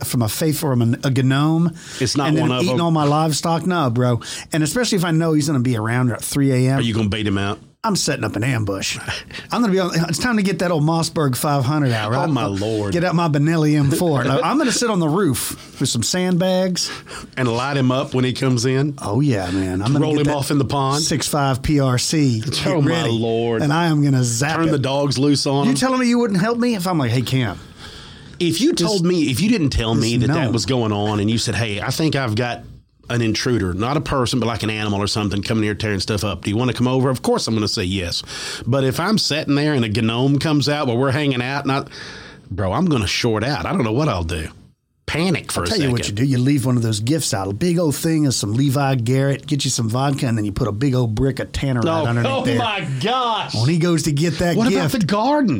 a gnome, it's not and one then of eating them. all my livestock, no, bro. And especially if I know he's going to be around at 3 a.m. Are you going to bait him out? I'm setting up an ambush. I'm going to be it's time to get that old Mossberg 500 out, right? Oh, my Lord. Get out my Benelli M4. Now, I'm going to sit on the roof with some sandbags. And light him up when he comes in? Oh, yeah, man. I'm going to roll him off in the pond? 6.5 PRC. Oh, my Lord. And I am going to zap Turn the dogs loose on him? You telling me you wouldn't help me if I'm like, hey, Cam? If you didn't tell me that was going on and you said, hey, I think I've got an intruder, not a person, but like an animal or something coming here tearing stuff up. Do you want to come over? Of course I'm going to say yes. But if I'm sitting there and a gnome comes out while we're hanging out, bro, I'm going to short out. I don't know what I'll do. Panic for a second. Tell you what you do. You leave one of those gifts out. A big old thing of some Levi Garrett. Get you some vodka, and then you put a big old brick of Tannerite underneath there. Oh, my gosh. When he goes to get that What gift. about the garden?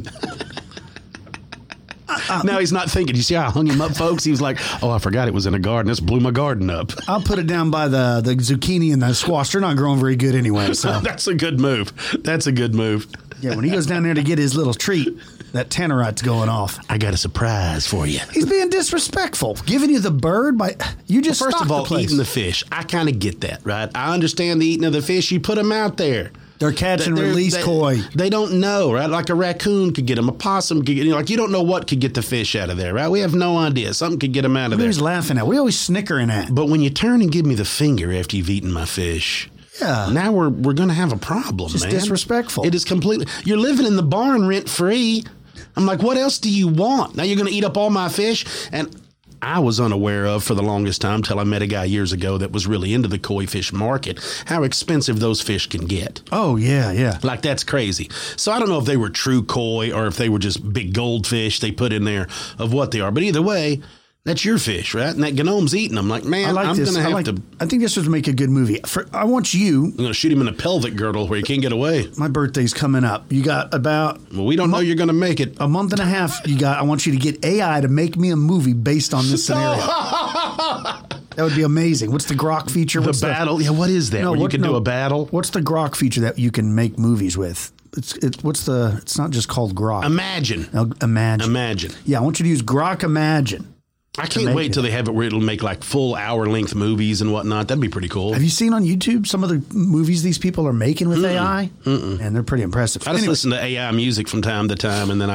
Now he's not thinking. You see how I hung him up, folks? He was like, oh, I forgot it was in a garden. This blew my garden up. I'll put it down by the zucchini and the squash. They're not growing very good anyway. So That's a good move. That's a good move. Yeah, when he goes down there to get his little treat, that Tannerite's going off. I got a surprise for you. He's being disrespectful. Giving you the bird by you just First of all, the eating the fish. I kind of get that, right? I understand the eating of the fish. You put them out there. They're catch and release koi. They don't know, right? Like a raccoon could get them, a possum could get them. Like you don't know what could get the fish out of there, right? We have no idea. Something could get them out of there. Who's laughing at? We always snickering at. But when you turn and give me the finger after you've eaten my fish, yeah, now we're going to have a problem, man. It's disrespectful. It is completely. You're living in the barn rent free. I'm like, what else do you want? Now you're going to eat up all my fish, and I was unaware of for the longest time till I met a guy years ago that was really into the koi fish market, how expensive those fish can get. Oh, yeah, yeah. Like, that's crazy. So I don't know if they were true koi or if they were just big goldfish they put in there of what they are. But either way, that's your fish, right? And that Gnome's eating them. Like, man, I'm going to have to... I think this would make a good movie. I want you... I'm going to shoot him in a pelvic girdle where he can't get away. My birthday's coming up. You got about... Well, we don't know you're going to make it. A month and a half. I want you to get AI to make me a movie based on this scenario. That would be amazing. What's the Grok feature? The battle? Yeah, what is that? Where you can do a battle? What's the Grok feature that you can make movies with? It's not just called Grok. Imagine. Imagine. Yeah, I want you to use Grok Imagine. I can't wait till they have it where it'll make like full hour-length movies and whatnot. That'd be pretty cool. Have you seen on YouTube some of the movies these people are making with AI? And they're pretty impressive. I just listen to AI music from time to time, and then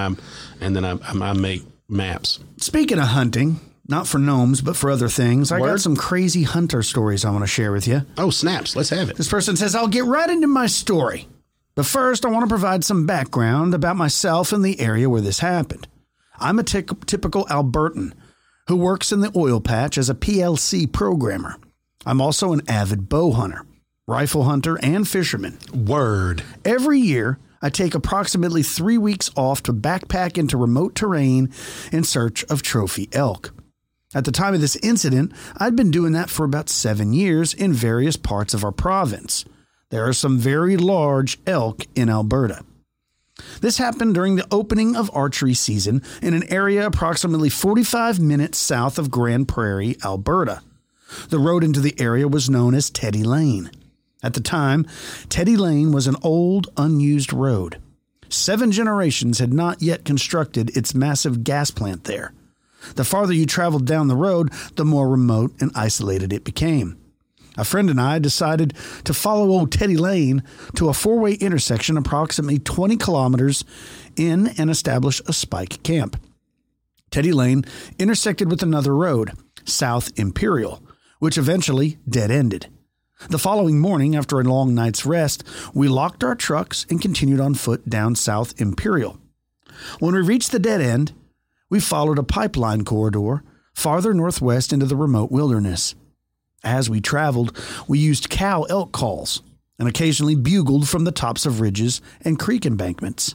I make maps. Speaking of hunting, not for gnomes, but for other things, I got some crazy hunter stories I want to share with you. Oh, snaps. Let's have it. This person says, I'll get right into my story. But first, I want to provide some background about myself and the area where this happened. I'm a typical Albertan who works in the oil patch as a PLC programmer. I'm also an avid bow hunter, rifle hunter, and fisherman. Word. Every year, I take approximately 3 weeks off to backpack into remote terrain in search of trophy elk. At the time of this incident, I'd been doing that for about 7 years in various parts of our province. There are some very large elk in Alberta. This happened during the opening of archery season in an area approximately 45 minutes south of Grand Prairie, Alberta. The road into the area was known as Teddy Lane. At the time, Teddy Lane was an old, unused road. 7 generations had not yet constructed its massive gas plant there. The farther you traveled down the road, the more remote and isolated it became. A friend and I decided to follow old Teddy Lane to a 4-way intersection approximately 20 kilometers in and establish a spike camp. Teddy Lane intersected with another road, South Imperial, which eventually dead-ended. The following morning, after a long night's rest, we locked our trucks and continued on foot down South Imperial. When we reached the dead end, we followed a pipeline corridor farther northwest into the remote wilderness. As we traveled, we used cow elk calls and occasionally bugled from the tops of ridges and creek embankments.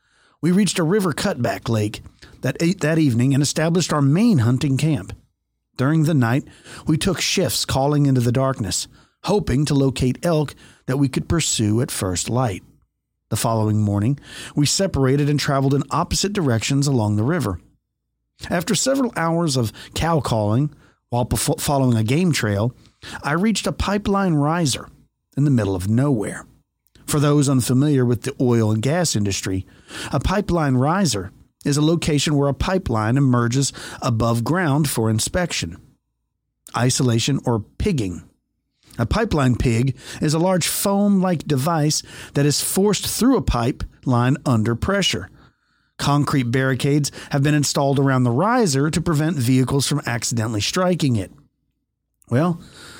We reached a river cutback lake that evening and established our main hunting camp. During the night, we took shifts calling into the darkness, hoping to locate elk that we could pursue at first light. The following morning, we separated and traveled in opposite directions along the river. After several hours of cow calling, while following a game trail, I reached a pipeline riser in the middle of nowhere. For those unfamiliar with the oil and gas industry, a pipeline riser is a location where a pipeline emerges above ground for inspection. Isolation or pigging. A pipeline pig is a large foam-like device that is forced through a pipeline under pressure. Concrete barricades have been installed around the riser to prevent vehicles from accidentally striking it. Well,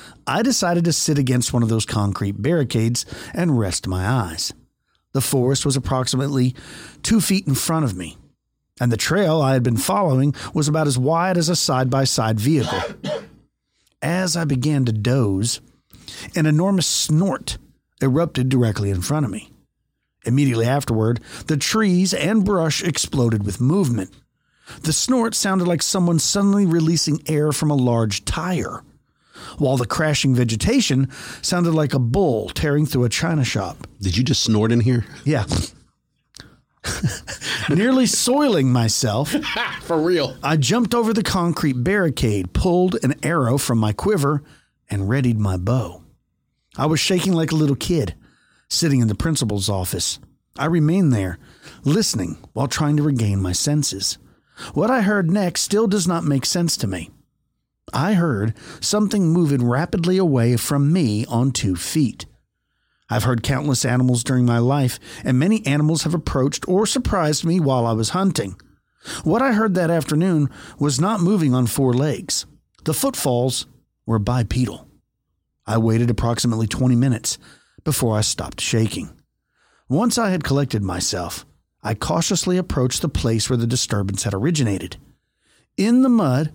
I decided to sit against one of those concrete barricades and rest my eyes. The forest was approximately 2 feet in front of me, and the trail I had been following was about as wide as a side-by-side vehicle. As I began to doze, an enormous snort erupted directly in front of me. Immediately afterward, the trees and brush exploded with movement. The snort sounded like someone suddenly releasing air from a large tire, while the crashing vegetation sounded like a bull tearing through a china shop. Did you just snort in here? Yeah. Nearly soiling myself. For real. I jumped over the concrete barricade, pulled an arrow from my quiver, and readied my bow. I was shaking like a little kid, sitting in the principal's office. I remained there, listening while trying to regain my senses. What I heard next still does not make sense to me. I heard something moving rapidly away from me on 2 feet. I've heard countless animals during my life, and many animals have approached or surprised me while I was hunting. What I heard that afternoon was not moving on 4 legs. The footfalls were bipedal. I waited approximately 20 minutes before I stopped shaking. Once I had collected myself, I cautiously approached the place where the disturbance had originated. In the mud,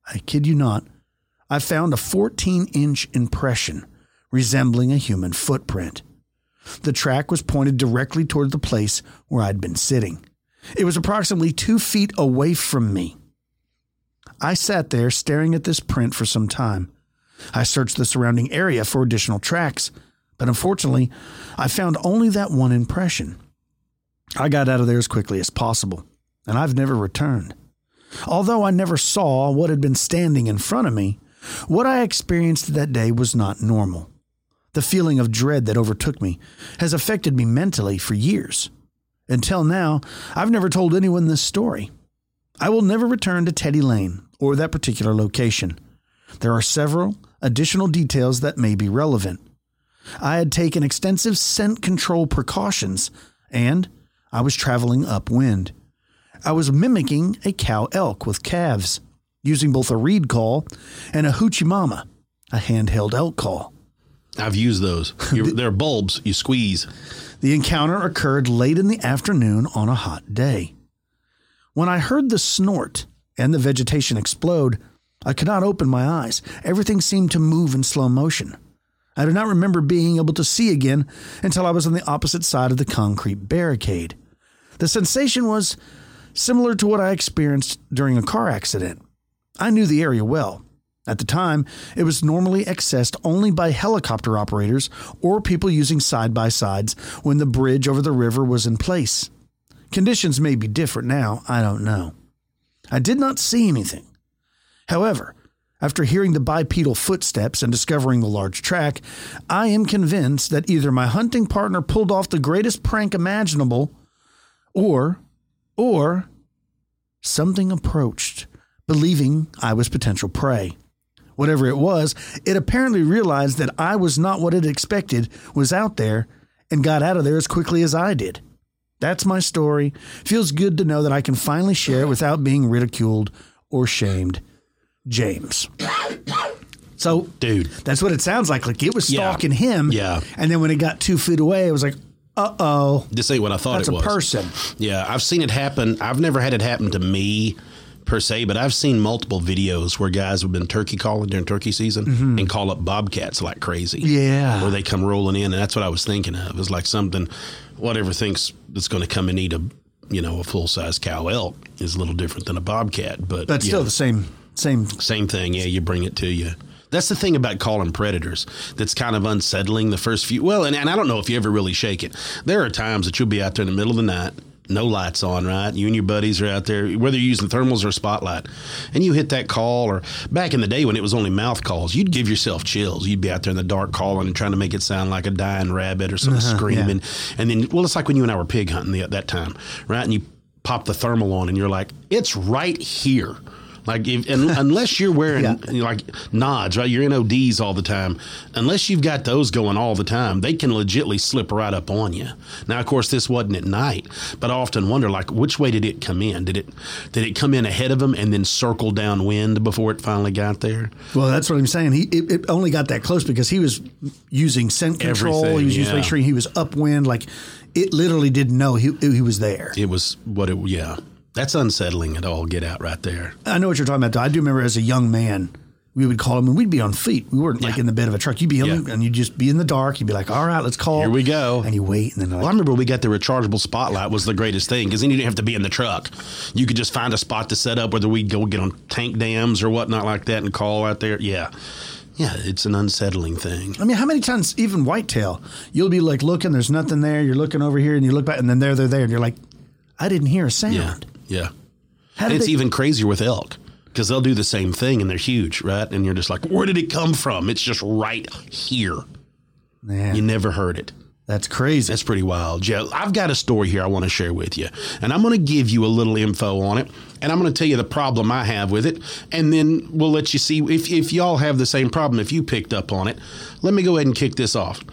I kid you not, I found a 14-inch impression resembling a human footprint. The track was pointed directly toward the place where I'd been sitting. It was approximately 2 feet away from me. I sat there staring at this print for some time. I searched the surrounding area for additional tracks, but unfortunately, I found only that one impression. I got out of there as quickly as possible, and I've never returned. Although I never saw what had been standing in front of me, what I experienced that day was not normal. The feeling of dread that overtook me has affected me mentally for years. Until now, I've never told anyone this story. I will never return to Teddy Lane or that particular location. There are several additional details that may be relevant. I had taken extensive scent control precautions, and I was traveling upwind. I was mimicking a cow elk with calves, using both a reed call and a hoochie mama, a handheld elk call. I've used those. They're bulbs you squeeze. The encounter occurred late in the afternoon on a hot day. When I heard the snort and the vegetation explode, I could not open my eyes. Everything seemed to move in slow motion. I do not remember being able to see again until I was on the opposite side of the concrete barricade. The sensation was similar to what I experienced during a car accident. I knew the area well. At the time, it was normally accessed only by helicopter operators or people using side-by-sides when the bridge over the river was in place. Conditions may be different now, I don't know. I did not see anything. However, after hearing the bipedal footsteps and discovering the large track, I am convinced that either my hunting partner pulled off the greatest prank imaginable, or something approached, believing I was potential prey. Whatever it was, it apparently realized that I was not what it expected was out there and got out of there as quickly as I did. That's my story. Feels good to know that I can finally share it without being ridiculed or shamed. James. So, dude, that's what it sounds like. Like it was stalking him. Yeah. And then when it got 2 feet away, it was like, uh-oh. This ain't what I thought it was. That's a person. Yeah, I've seen it happen. I've never had it happen to me per se, but I've seen multiple videos where guys have been turkey calling during turkey season and call up bobcats like crazy. Yeah. Where they come rolling in, and that's what I was thinking of. It's like something, whatever thinks that's going to come and eat a full-size cow elk is a little different than a bobcat. But still the same thing. Yeah, you bring it to you. That's the thing about calling predators that's kind of unsettling the first few. Well, and I don't know if you ever really shake it. There are times that you'll be out there in the middle of the night, no lights on, right? You and your buddies are out there, whether you're using thermals or a spotlight, and you hit that call, or back in the day when it was only mouth calls, you'd give yourself chills. You'd be out there in the dark calling and trying to make it sound like a dying rabbit or something screaming. Yeah. And then, well, it's like when you and I were pig hunting at that time, right? And you pop the thermal on and you're like, it's right here. Like, unless you're wearing like nods, right? You're in ODs all the time. Unless you've got those going all the time, they can legitly slip right up on you. Now, of course, this wasn't at night, but I often wonder, like, which way did it come in? Did it come in ahead of him and then circle downwind before it finally got there? Well, that's what I'm saying. It only got that close because he was using scent control. Everything, he was using make sure he was upwind. Like, it literally didn't know he was there. It was That's unsettling at all. Get out right there. I know what you're talking about. I do remember as a young man, we would call him and we'd be on feet. We weren't like in the bed of a truck. You'd be in and you'd just be in the dark. You'd be like, all right, let's call. Here we go. And you wait. And then I remember we got the rechargeable spotlight was the greatest thing because then you didn't have to be in the truck. You could just find a spot to set up, whether we'd go get on tank dams or whatnot like that and call out there. Yeah. Yeah, it's an unsettling thing. I mean, how many times, even whitetail, you'll be like looking, there's nothing there. You're looking over here and you look back and then they're there. And you're like, I didn't hear a sound. Yeah. And it's even crazier with elk because they'll do the same thing and they're huge, right? And you're just like, where did it come from? It's just right here. Man. You never heard it. That's crazy. That's pretty wild. Yeah, I've got a story here I want to share with you. And I'm going to give you a little info on it. And I'm going to tell you the problem I have with it. And then we'll let you see if y'all have the same problem, if you picked up on it. Let me go ahead and kick this off.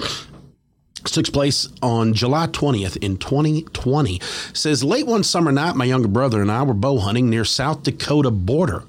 This took place on July 20th in 2020. It says, late one summer night, my younger brother and I were bow hunting near South Dakota border.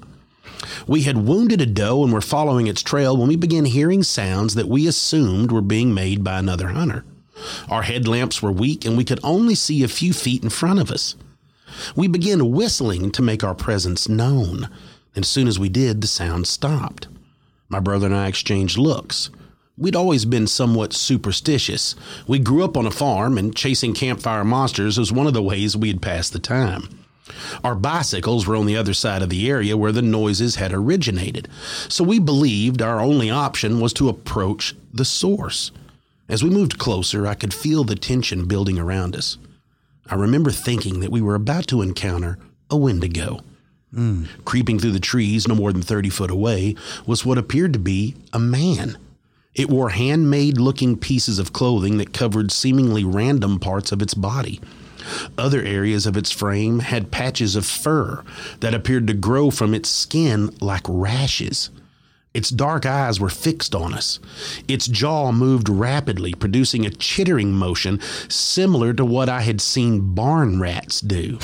We had wounded a doe and were following its trail when we began hearing sounds that we assumed were being made by another hunter. Our headlamps were weak and we could only see a few feet in front of us. We began whistling to make our presence known. And as soon as we did, the sound stopped. My brother and I exchanged looks. We'd always been somewhat superstitious. We grew up on a farm, and chasing campfire monsters was one of the ways we had passed the time. Our bicycles were on the other side of the area where the noises had originated, so we believed our only option was to approach the source. As we moved closer, I could feel the tension building around us. I remember thinking that we were about to encounter a Wendigo. Creeping through the trees no more than 30 foot away was what appeared to be a man. It wore handmade-looking pieces of clothing that covered seemingly random parts of its body. Other areas of its frame had patches of fur that appeared to grow from its skin like rashes. Its dark eyes were fixed on us. Its jaw moved rapidly, producing a chittering motion similar to what I had seen barn rats do.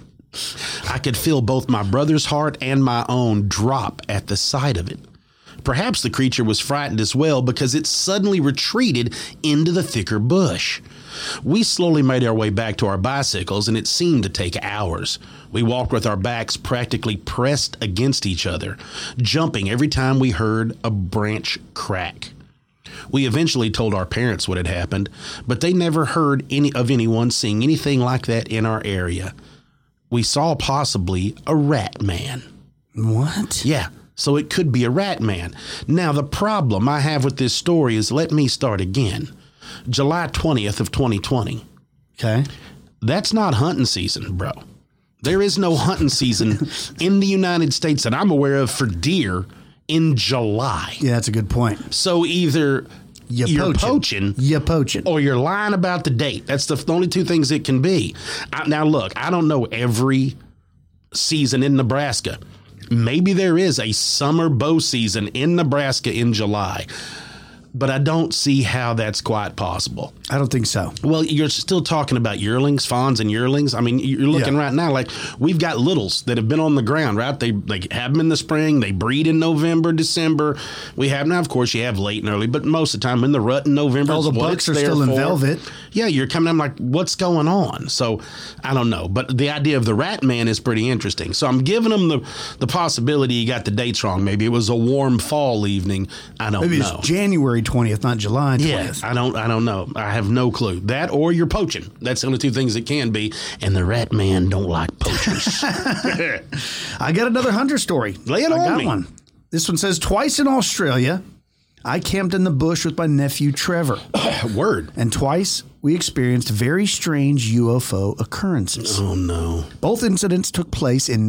I could feel both my brother's heart and my own drop at the sight of it. Perhaps the creature was frightened as well because it suddenly retreated into the thicker bush. We slowly made our way back to our bicycles, and it seemed to take hours. We walked with our backs practically pressed against each other, jumping every time we heard a branch crack. We eventually told our parents what had happened, but they never heard of anyone seeing anything like that in our area. We saw possibly a rat man. What? Yeah. So it could be a rat man. Now, the problem I have with this story is, let me start again. July 20th of 2020. Okay. That's not hunting season, bro. There is no hunting season in the United States that I'm aware of for deer in July. Yeah, that's a good point. So either you're poaching, or you're lying about the date. That's the only two things it can be. Now, look, I don't know every season in Nebraska. Maybe there is a summer bow season in Nebraska in July, but I don't see how that's quite possible. I don't think so. Well, you're still talking about yearlings, fawns and yearlings. I mean, you're looking right now like we've got littles that have been on the ground, right? They have them in the spring. They breed in November, December. We have now, of course, you have late and early, but most of the time in the rut in November. All the bucks are still in velvet. Yeah, you're coming. I'm like, what's going on? So I don't know. But the idea of the rat man is pretty interesting. So I'm giving them the possibility you got the dates wrong. Maybe it was a warm fall evening. I don't know. Maybe it's January 20th, not July 20th. Yeah, I don't know. I have no clue. That or you're poaching. That's the only two things it can be. And the rat man don't like poachers. I got another hunter story. Lay it on me. One. This one says, twice in Australia, I camped in the bush with my nephew, Trevor. Word. And twice we experienced very strange UFO occurrences. Oh, no. Both incidents took place in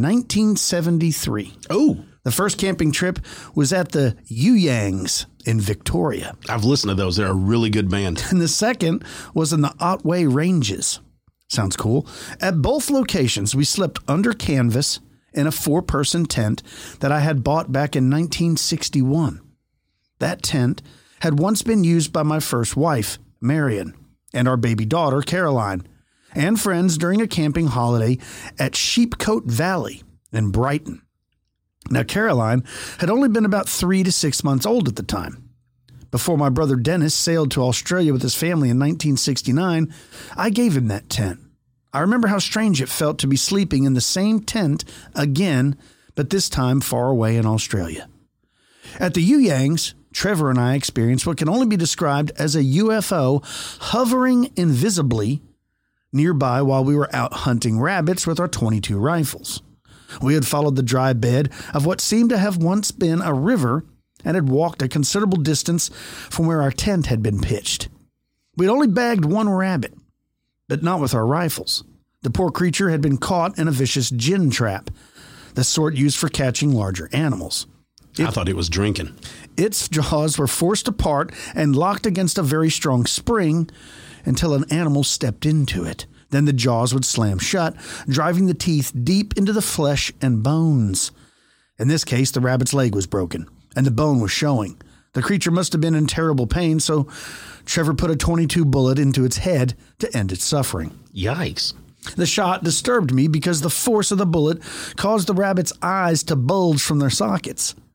1973. Oh. The first camping trip was at the Yuyangs in Victoria. I've listened to those. They're a really good band. And the second was in the Otway Ranges. Sounds cool. At both locations, we slept under canvas in a 4-person tent that I had bought back in 1961. That tent had once been used by my first wife, Marion, and our baby daughter, Caroline, and friends during a camping holiday at Sheepcote Valley in Brighton. Now, Caroline had only been about 3 to 6 months old at the time. Before my brother Dennis sailed to Australia with his family in 1969, I gave him that tent. I remember how strange it felt to be sleeping in the same tent again, but this time far away in Australia. At the Yuyangs, Trevor and I experienced what can only be described as a UFO hovering invisibly nearby while we were out hunting rabbits with our .22 rifles. We had followed the dry bed of what seemed to have once been a river and had walked a considerable distance from where our tent had been pitched. We'd only bagged one rabbit, but not with our rifles. The poor creature had been caught in a vicious gin trap, the sort used for catching larger animals. I thought it was drinking. Its jaws were forced apart and locked against a very strong spring until an animal stepped into it. Then the jaws would slam shut, driving the teeth deep into the flesh and bones. In this case, the rabbit's leg was broken, and the bone was showing. The creature must have been in terrible pain, so Trevor put a .22 bullet into its head to end its suffering. Yikes. The shot disturbed me because the force of the bullet caused the rabbit's eyes to bulge from their sockets.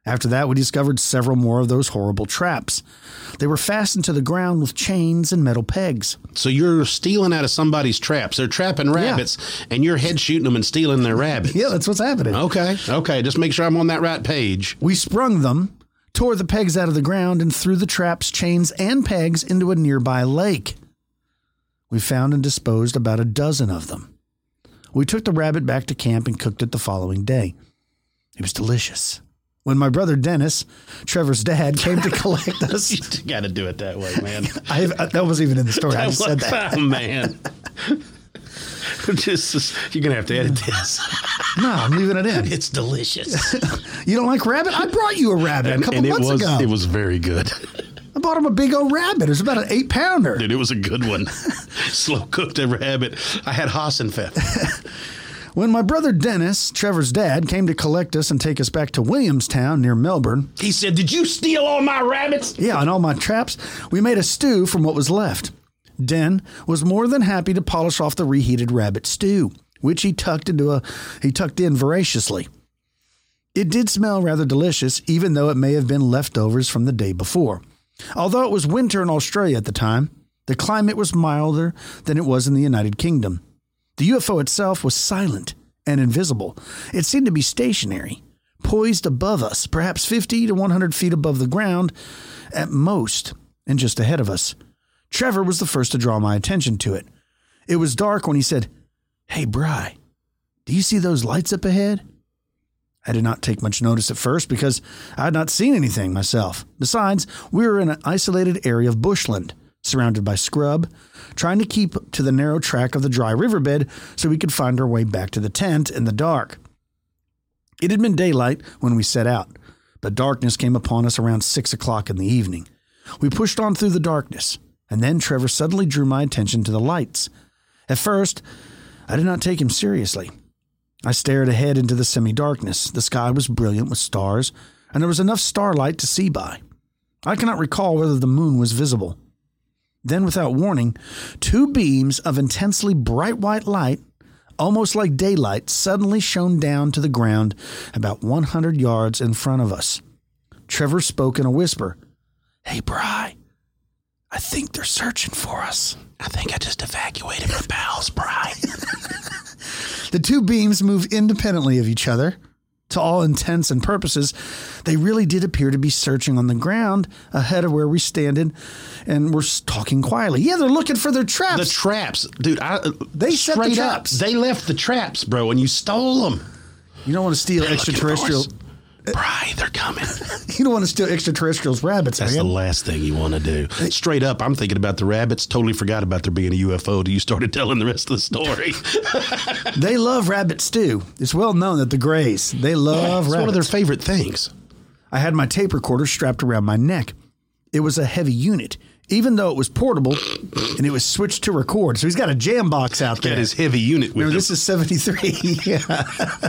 After that, we discovered several more of those horrible traps. They were fastened to the ground with chains and metal pegs. So you're stealing out of somebody's traps. They're trapping rabbits, and you're head shooting them and stealing their rabbits. Yeah, that's what's happening. Okay. Just make sure I'm on that right page. We sprung them, tore the pegs out of the ground, and threw the traps, chains, and pegs into a nearby lake. We found and disposed about a dozen of them. We took the rabbit back to camp and cooked it the following day. It was delicious. When my brother Dennis, Trevor's dad, came to collect us... You got to do it that way, man. That wasn't even in the story. I just said that. Oh, man. You're going to have to edit this. No, I'm leaving it in. It's delicious. You don't like rabbit? I brought you a rabbit a couple months ago. It was very good. I bought him a big old rabbit. It was about an 8-pounder. Dude, it was a good one. Slow cooked a rabbit. I had Hassenpfeffer. When my brother Dennis, Trevor's dad, came to collect us and take us back to Williamstown near Melbourne. He said, "Did you steal all my rabbits?" Yeah, and all my traps. We made a stew from what was left. Den was more than happy to polish off the reheated rabbit stew, which he tucked in voraciously. It did smell rather delicious, even though it may have been leftovers from the day before. Although it was winter in Australia at the time, the climate was milder than it was in the United Kingdom. The UFO itself was silent and invisible. It seemed to be stationary, poised above us, perhaps 50 to 100 feet above the ground at most, and just ahead of us. Trevor was the first to draw my attention to it. It was dark when he said, "Hey, Bri, do you see those lights up ahead?" I did not take much notice at first because I had not seen anything myself. Besides, we were in an isolated area of bushland, surrounded by scrub, trying to keep to the narrow track of the dry riverbed so we could find our way back to the tent in the dark. It had been daylight when we set out, but darkness came upon us around 6 o'clock in the evening. We pushed on through the darkness, and then Trevor suddenly drew my attention to the lights. At first, I did not take him seriously. I stared ahead into the semi-darkness. The sky was brilliant with stars, and there was enough starlight to see by. I cannot recall whether the moon was visible. Then, without warning, 2 beams of intensely bright white light, almost like daylight, suddenly shone down to the ground about 100 yards in front of us. Trevor spoke in a whisper. "Hey, Bri, I think they're searching for us." I think I just evacuated my bowels, Bri. The 2 beams moved independently of each other. To all intents and purposes, they really did appear to be searching on the ground ahead of where we standed and were talking quietly. Yeah, they're looking for their traps. The traps. Dude, they set the traps. They left the traps, bro, and you stole them. You don't want to steal extraterrestrial... Bri, they're coming. You don't want to steal extraterrestrials' rabbits. That's the last thing you want to do. Straight up, I'm thinking about the rabbits. Totally forgot about there being a UFO till you started telling the rest of the story. They love rabbit stew. It's well known that the Greys, they love rabbits. It's one of their favorite things. I had my tape recorder strapped around my neck. It was a heavy unit, even though it was portable, and it was switched to record. So he's got a jam box out there. Got his heavy unit with him. This is 73. Yeah.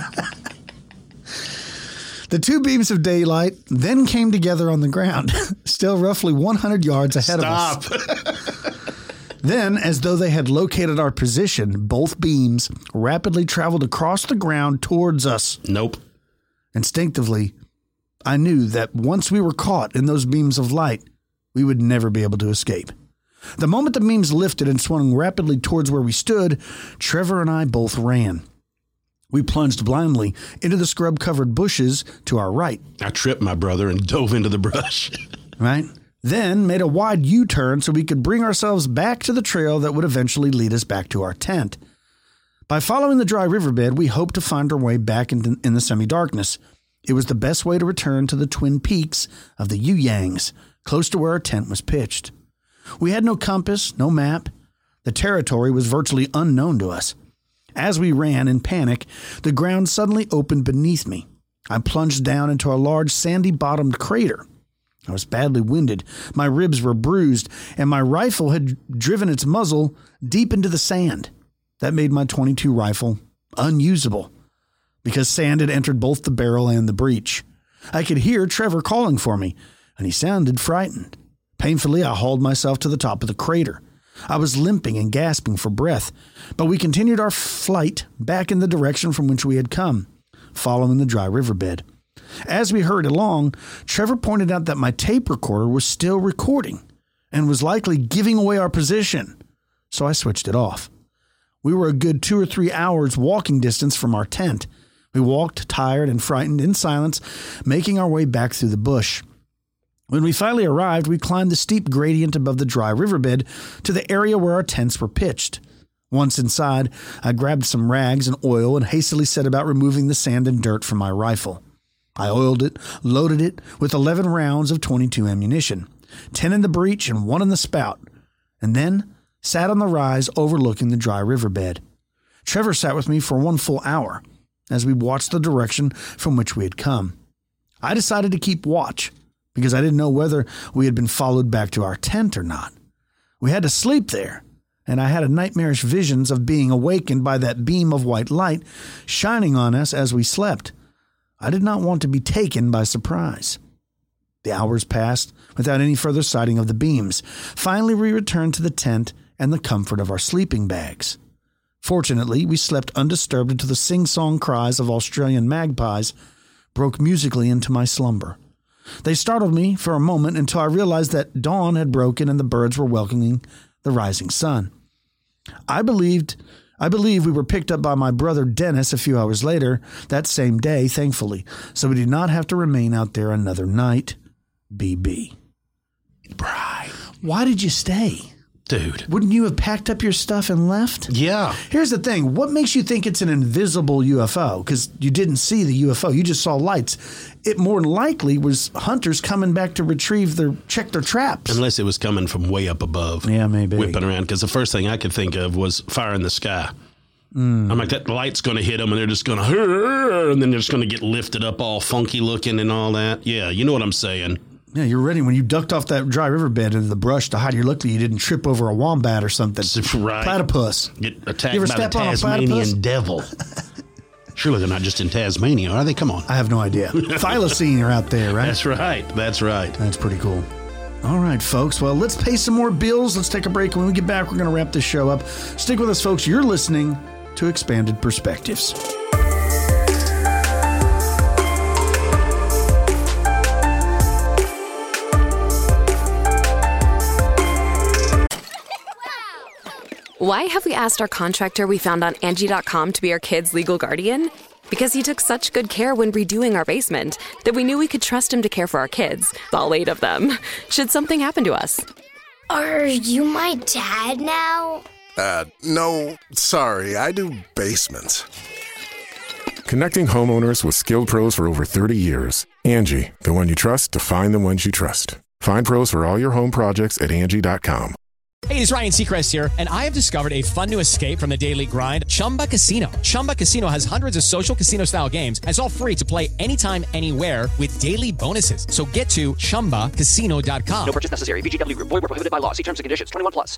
The 2 beams of daylight then came together on the ground, still roughly 100 yards ahead of us. Then, as though they had located our position, both beams rapidly traveled across the ground towards us. Nope. Instinctively, I knew that once we were caught in those beams of light, we would never be able to escape. The moment the beams lifted and swung rapidly towards where we stood, Trevor and I both ran. We plunged blindly into the scrub-covered bushes to our right. I tripped my brother and dove into the brush. Right? Then made a wide U-turn so we could bring ourselves back to the trail that would eventually lead us back to our tent. By following the dry riverbed, we hoped to find our way back in the semi-darkness. It was the best way to return to the twin peaks of the You-Yangs, close to where our tent was pitched. We had no compass, no map. The territory was virtually unknown to us. As we ran in panic, the ground suddenly opened beneath me. I plunged down into a large sandy-bottomed crater. I was badly winded, my ribs were bruised, and my rifle had driven its muzzle deep into the sand. That made my .22 rifle unusable, because sand had entered both the barrel and the breech. I could hear Trevor calling for me, and he sounded frightened. Painfully, I hauled myself to the top of the crater. I was limping and gasping for breath, but we continued our flight back in the direction from which we had come, following the dry riverbed. As we hurried along, Trevor pointed out that my tape recorder was still recording and was likely giving away our position, so I switched it off. We were a good 2 or 3 hours walking distance from our tent. We walked, tired and frightened, in silence, making our way back through the bush. When we finally arrived, we climbed the steep gradient above the dry riverbed to the area where our tents were pitched. Once inside, I grabbed some rags and oil and hastily set about removing the sand and dirt from my rifle. I oiled it, loaded it with 11 rounds of .22 ammunition, 10 in the breech and 1 in the spout, and then sat on the rise overlooking the dry riverbed. Trevor sat with me for 1 full hour as we watched the direction from which we had come. I decided to keep watch because I didn't know whether we had been followed back to our tent or not. We had to sleep there, and I had a nightmarish visions of being awakened by that beam of white light shining on us as we slept. I did not want to be taken by surprise. The hours passed without any further sighting of the beams. Finally, we returned to the tent and the comfort of our sleeping bags. Fortunately, we slept undisturbed until the sing-song cries of Australian magpies broke musically into my slumber. They startled me for a moment until I realized that dawn had broken and the birds were welcoming the rising sun. I believe we were picked up by my brother Dennis a few hours later, that same day, thankfully, so we did not have to remain out there another night. BB. Right. Why did you stay? Dude. Wouldn't you have packed up your stuff and left? Yeah. Here's the thing. What makes you think it's an invisible UFO? Because you didn't see the UFO. You just saw lights. It more than likely was hunters coming back to check their traps. Unless it was coming from way up above. Yeah, maybe. Whipping around. Because the first thing I could think of was fire in the sky. I'm like, that light's going to hit them and they're just going to, and then they're just going to get lifted up all funky looking and all that. Yeah, you know what I'm saying. Yeah, you're ready. When you ducked off that dry riverbed into the brush to hide, you're lucky you didn't trip over a wombat or something. Right. Platypus. Get attacked you ever by step the on a Tasmanian platypus? devil. Surely they're not just in Tasmania, are they? Come on. I have no idea. Thylacine are out there, right? That's right. That's right. That's pretty cool. All right, folks. Well, let's pay some more bills. Let's take a break. When we get back, we're going to wrap this show up. Stick with us, folks. You're listening to Expanded Perspectives. Why have we asked our contractor we found on Angie.com to be our kids' legal guardian? Because he took such good care when redoing our basement that we knew we could trust him to care for our kids, all 8 of them, should something happen to us. Are you my dad now? No, sorry, I do basements. Connecting homeowners with skilled pros for over 30 years. Angie, the one you trust to find the ones you trust. Find pros for all your home projects at Angie.com. Hey, it's Ryan Seacrest here, and I have discovered a fun new escape from the daily grind, Chumba Casino. Chumba Casino has hundreds of social casino-style games, and it's all free to play anytime, anywhere with daily bonuses. So get to ChumbaCasino.com. No purchase necessary. VGW Group. Void where prohibited by law. See terms and conditions. 21 plus.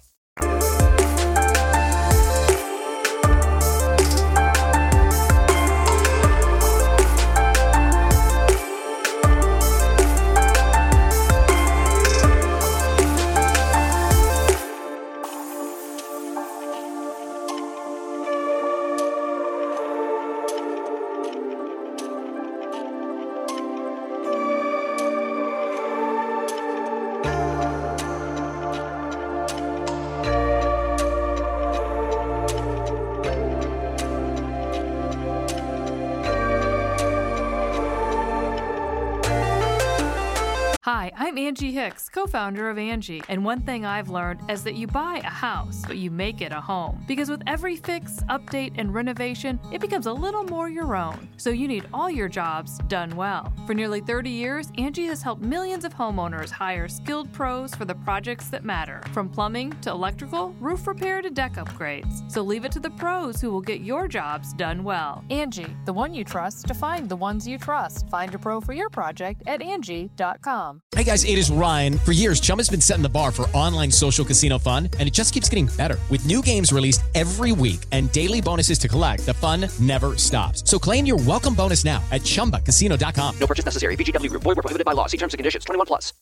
Hi, I'm Angie Hicks, co-founder of Angie, and one thing I've learned is that you buy a house, but you make it a home. Because with every fix, update, and renovation, it becomes a little more your own. So you need all your jobs done well. For nearly 30 years, Angie has helped millions of homeowners hire skilled pros for the projects that matter. From plumbing to electrical, roof repair to deck upgrades. So leave it to the pros who will get your jobs done well. Angie, the one you trust to find the ones you trust. Find a pro for your project at Angie.com. Hey guys, it is Ryan. For years, Chumba's been setting the bar for online social casino fun, and it just keeps getting better. With new games released every week and daily bonuses to collect, the fun never stops. So claim your welcome bonus now at ChumbaCasino.com. No purchase necessary. VGW Group. Void where prohibited by law. See terms and conditions. 21 plus.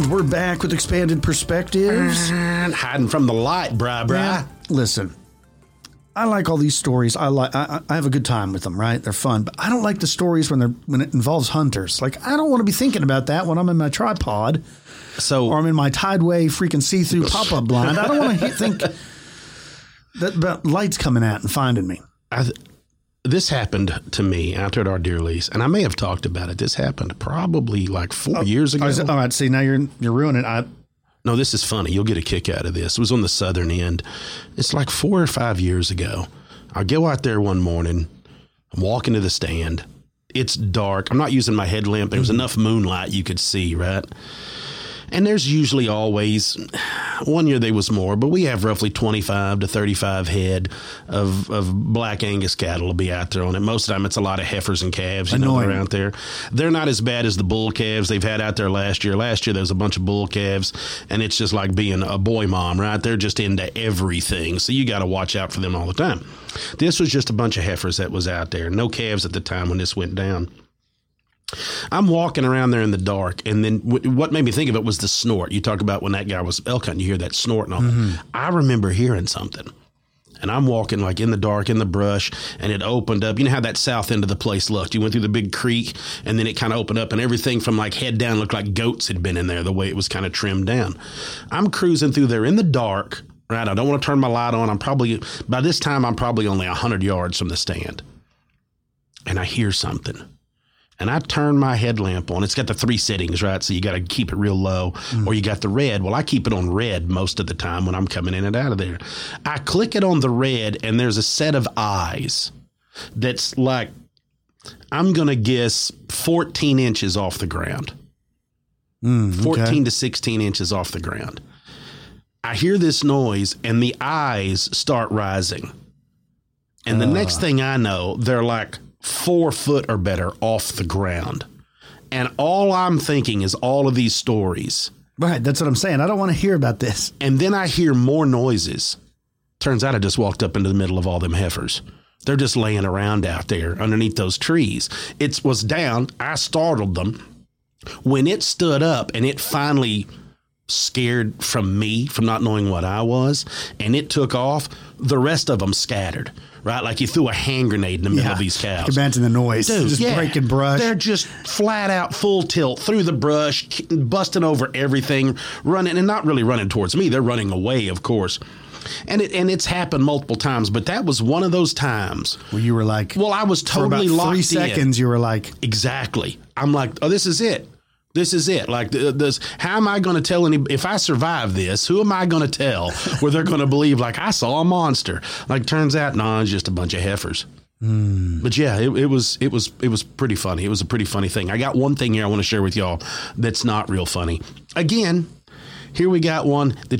And we're back with expanded perspectives. Hiding from the light, brah. Man, listen, I like all these stories. I have a good time with them, right? They're fun, but I don't like the stories when it involves hunters. Like, I don't want to be thinking about that when I'm in my tripod, or I'm in my Tideway freaking see-through pop-up blind. I don't want to think that about lights coming out and finding me. This happened to me out there at our deer lease, and I may have talked about it. This happened probably like 4 years ago. All right, see, now you're ruining it. No, this is funny. You'll get a kick out of this. It was on the southern end. It's like 4 or 5 years ago. I go out there one morning. I'm walking to the stand. It's dark. I'm not using my headlamp. There was enough moonlight you could see, right? And there's usually always, one year there was more, but we have roughly 25 to 35 head of black Angus cattle will be out there on it. Most of the time it's a lot of heifers and calves, you know, they're out there. They're not as bad as the bull calves they've had out there last year. Last year there was a bunch of bull calves, and it's just like being a boy mom, right? They're just into everything, so you got to watch out for them all the time. This was just a bunch of heifers that was out there. No calves at the time when this went down. I'm walking around there in the dark, and then what made me think of it was the snort. You talk about when that guy was elk hunting, you hear that snort and all that. I remember hearing something, and I'm walking like in the dark, in the brush, and it opened up. You know how that south end of the place looked? You went through the big creek, and then it kind of opened up, and everything from like head down looked like goats had been in there, the way it was kind of trimmed down. I'm cruising through there in the dark, right? I don't want to turn my light on. By this time, I'm probably only 100 yards from the stand, and I hear something. And I turn my headlamp on. It's got the 3 settings, right? So you got to keep it real low, or you got the red. Well, I keep it on red most of the time when I'm coming in and out of there. I click it on the red, and there's a set of eyes that's like, I'm going to guess 14 inches off the ground. 14 to 16 inches off the ground. I hear this noise, and the eyes start rising. And the next thing I know, they're like 4 foot or better off the ground. And all I'm thinking is all of these stories. Right, that's what I'm saying. I don't want to hear about this. And then I hear more noises. Turns out I just walked up into the middle of all them heifers. They're just laying around out there underneath those trees. It was down. I startled them. When it stood up and it finally scared from me, from not knowing what I was, and it took off, the rest of them scattered. Right, like you threw a hand grenade in the middle of these cows. I can imagine the noise. Dude, just breaking brush. They're just flat out full tilt through the brush, busting over everything, running, and not really running towards me. They're running away, of course. And it's happened multiple times, but that was one of those times where you were like, well, I was totally for about locked 3 seconds. in. You were like, exactly. I'm like, oh, this is it. This is it. Like, how am I going to tell if I survive this, who am I going to tell where they're going to believe, like, I saw a monster? Like, turns out, no, it's just a bunch of heifers. But yeah, it was pretty funny. It was a pretty funny thing. I got one thing here I want to share with y'all that's not real funny. Again, here we got one that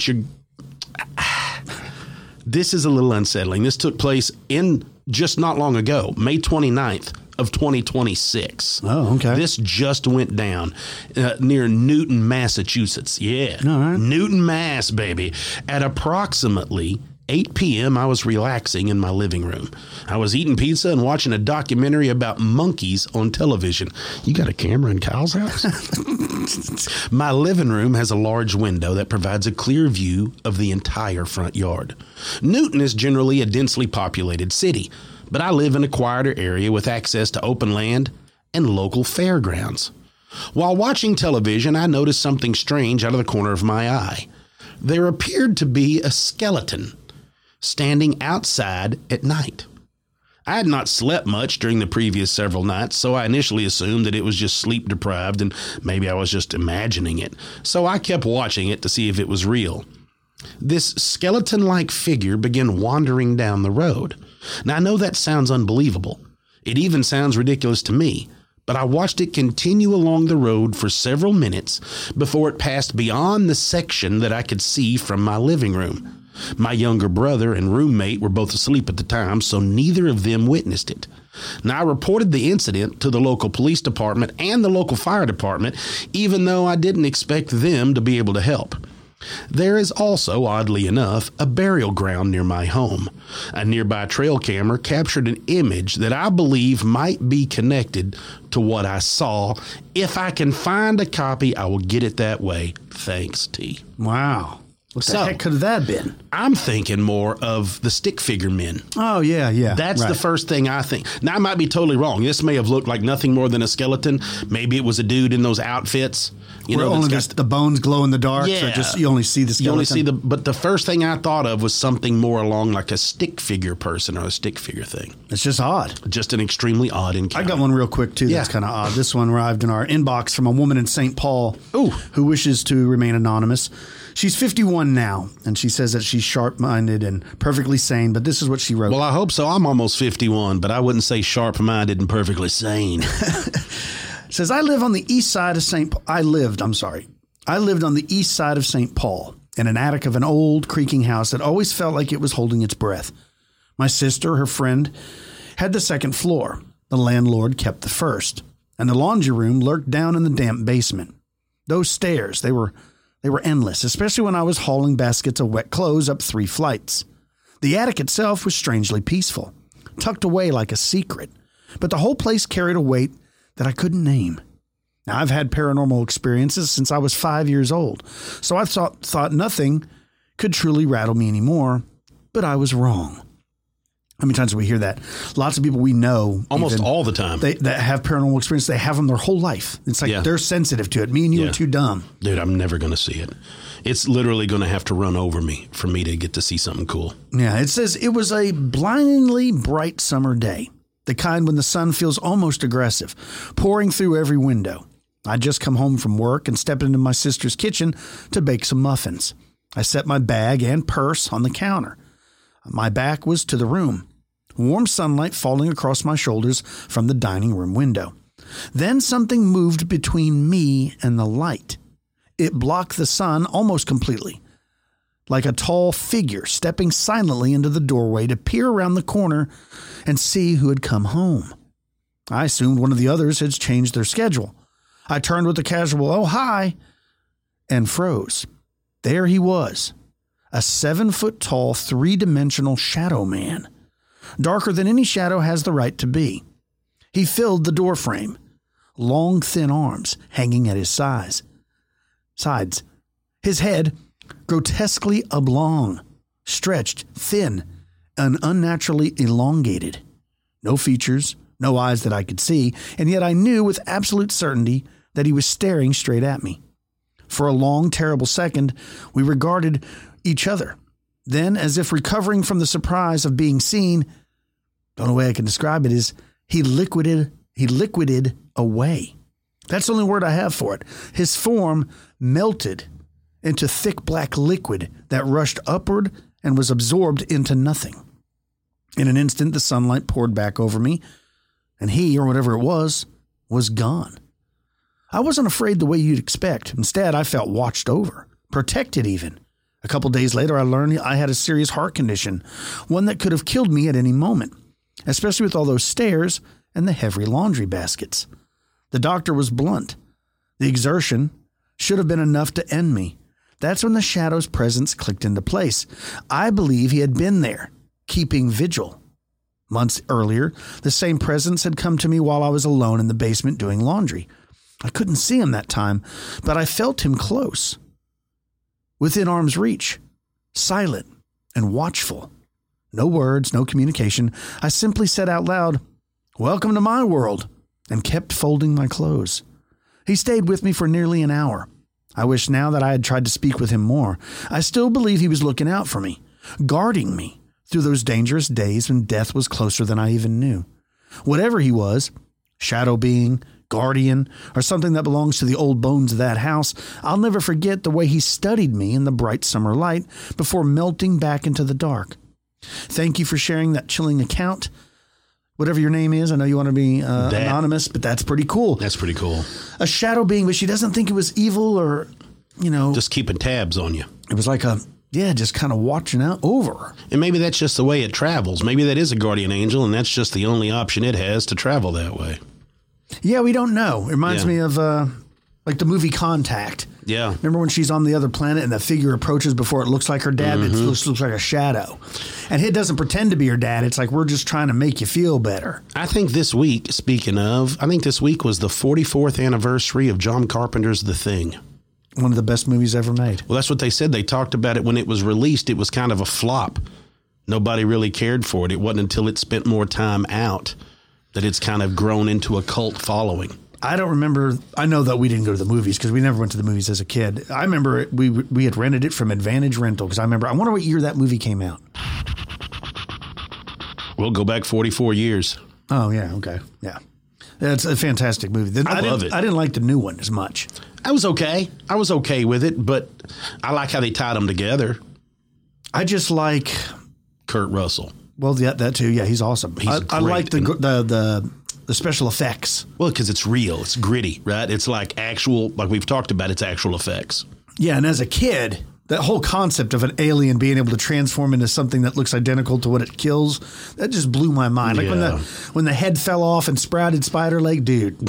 this is a little unsettling. This took place in just not long ago, May 29th. Of 2026. Oh, okay. This just went down near Newton, Massachusetts. Yeah. All right. Newton, Mass, baby. At approximately 8 p.m., I was relaxing in my living room. I was eating pizza and watching a documentary about monkeys on television. You got a camera in Kyle's house? My living room has a large window that provides a clear view of the entire front yard. Newton is generally a densely populated city, but I live in a quieter area with access to open land and local fairgrounds. While watching television, I noticed something strange out of the corner of my eye. There appeared to be a skeleton standing outside at night. I had not slept much during the previous several nights, so I initially assumed that it was just sleep deprived and maybe I was just imagining it. So I kept watching it to see if it was real. This skeleton-like figure began wandering down the road. Now, I know that sounds unbelievable. It even sounds ridiculous to me, but I watched it continue along the road for several minutes before it passed beyond the section that I could see from my living room. My younger brother and roommate were both asleep at the time, so neither of them witnessed it. Now, I reported the incident to the local police department and the local fire department, even though I didn't expect them to be able to help. There is also, oddly enough, a burial ground near my home. A nearby trail camera captured an image that I believe might be connected to what I saw. If I can find a copy, I will get it that way. Thanks, T. Wow. What the heck could that have been? I'm thinking more of the stick figure men. Oh, yeah. That's the first thing I think. Now, I might be totally wrong. This may have looked like nothing more than a skeleton. Maybe it was a dude in those outfits. Where only the bones glow in the dark, so you only see the skeleton. You only see but the first thing I thought of was something more along like a stick figure person or a stick figure thing. It's just odd. Just an extremely odd encounter. I got one real quick, too, that's kind of odd. This one arrived in our inbox from a woman in St. Paul who wishes to remain anonymous. She's 51 now, and she says that she's sharp-minded and perfectly sane, but this is what she wrote. Well, I hope so. I'm almost 51, but I wouldn't say sharp-minded and perfectly sane. It says, I lived on the east side of St. Paul in an attic of an old creaking house that always felt like it was holding its breath. My sister, her friend, had the second floor. The landlord kept the first, and the laundry room lurked down in the damp basement. Those stairs, they were endless, especially when I was hauling baskets of wet clothes up 3 flights. The attic itself was strangely peaceful, tucked away like a secret, but the whole place carried a weight that I couldn't name. Now, I've had paranormal experiences since I was 5 years old, so I thought nothing could truly rattle me anymore, but I was wrong. How many times do we hear that? Lots of people we know. Almost all the time. That have paranormal experience, they have them their whole life. It's like they're sensitive to it. Me and you are too dumb. Dude, I'm never going to see it. It's literally going to have to run over me for me to get to see something cool. Yeah, it says it was a blindingly bright summer day. The kind when the sun feels almost aggressive, pouring through every window. I'd just come home from work and stepped into my sister's kitchen to bake some muffins. I set my bag and purse on the counter. My back was to the room, warm sunlight falling across my shoulders from the dining room window. Then something moved between me and the light. It blocked the sun almost completely, like a tall figure stepping silently into the doorway to peer around the corner and see who had come home. I assumed one of the others had changed their schedule. I turned with a casual, "Oh, hi," and froze. There he was. A 7-foot-tall, 3-dimensional shadow man, darker than any shadow has the right to be. He filled the doorframe, long, thin arms hanging at his sides. His head, grotesquely oblong, stretched, thin, and unnaturally elongated. No features, no eyes that I could see, and yet I knew with absolute certainty that he was staring straight at me. For a long, terrible second, we regarded each other. Then, as if recovering from the surprise of being seen, the only way I can describe it is he liquided away. That's the only word I have for it. His form melted into thick black liquid that rushed upward and was absorbed into nothing. In an instant, the sunlight poured back over me, and he, or whatever it was gone. I wasn't afraid the way you'd expect. Instead, I felt watched over, protected even. A couple days later, I learned I had a serious heart condition, one that could have killed me at any moment, especially with all those stairs and the heavy laundry baskets. The doctor was blunt. The exertion should have been enough to end me. That's when the shadow's presence clicked into place. I believe he had been there, keeping vigil. Months earlier, the same presence had come to me while I was alone in the basement doing laundry. I couldn't see him that time, but I felt him close. Within arm's reach, silent and watchful. No words, no communication. I simply said out loud, "Welcome to my world," and kept folding my clothes. He stayed with me for nearly an hour. I wish now that I had tried to speak with him more. I still believe he was looking out for me, guarding me through those dangerous days when death was closer than I even knew. Whatever he was, shadow being, guardian, or something that belongs to the old bones of that house, I'll never forget the way he studied me in the bright summer light before melting back into the dark. Thank you for sharing that chilling account. Whatever your name is, I know you want to be anonymous, but that's pretty cool. That's pretty cool. A shadow being, but she doesn't think it was evil or, just keeping tabs on you. It was like just kind of watching out over her. And maybe that's just the way it travels. Maybe that is a guardian angel, and that's just the only option it has to travel that way. Yeah, we don't know. It reminds me of Like the movie Contact. Yeah. Remember when she's on the other planet and the figure approaches before it looks like her dad? It looks like a shadow. And it doesn't pretend to be her dad. It's like, we're just trying to make you feel better. I think this week, speaking of, I think this week was the 44th anniversary of John Carpenter's The Thing. One of the best movies ever made. Well, that's what they said. They talked about it when it was released. It was kind of a flop. Nobody really cared for it. It wasn't until it spent more time out that it's kind of grown into a cult following. I don't remember. I know that we didn't go to the movies because we never went to the movies as a kid. I remember we had rented it from Advantage Rental because I wonder what year that movie came out. We'll go back 44 years. Oh, yeah. Okay. Yeah. It's a fantastic movie. I love it. I didn't like the new one as much. I was okay. I was okay with it, but I like how they tied them together. I just like Kurt Russell. Well, yeah, that too. Yeah, he's awesome. I like the special effects. Well, because it's real. It's gritty, right? It's like actual, like we've talked about, it's actual effects. Yeah, and as a kid, that whole concept of an alien being able to transform into something that looks identical to what it kills, that just blew my mind. Like when the head fell off and sprouted spider leg, dude.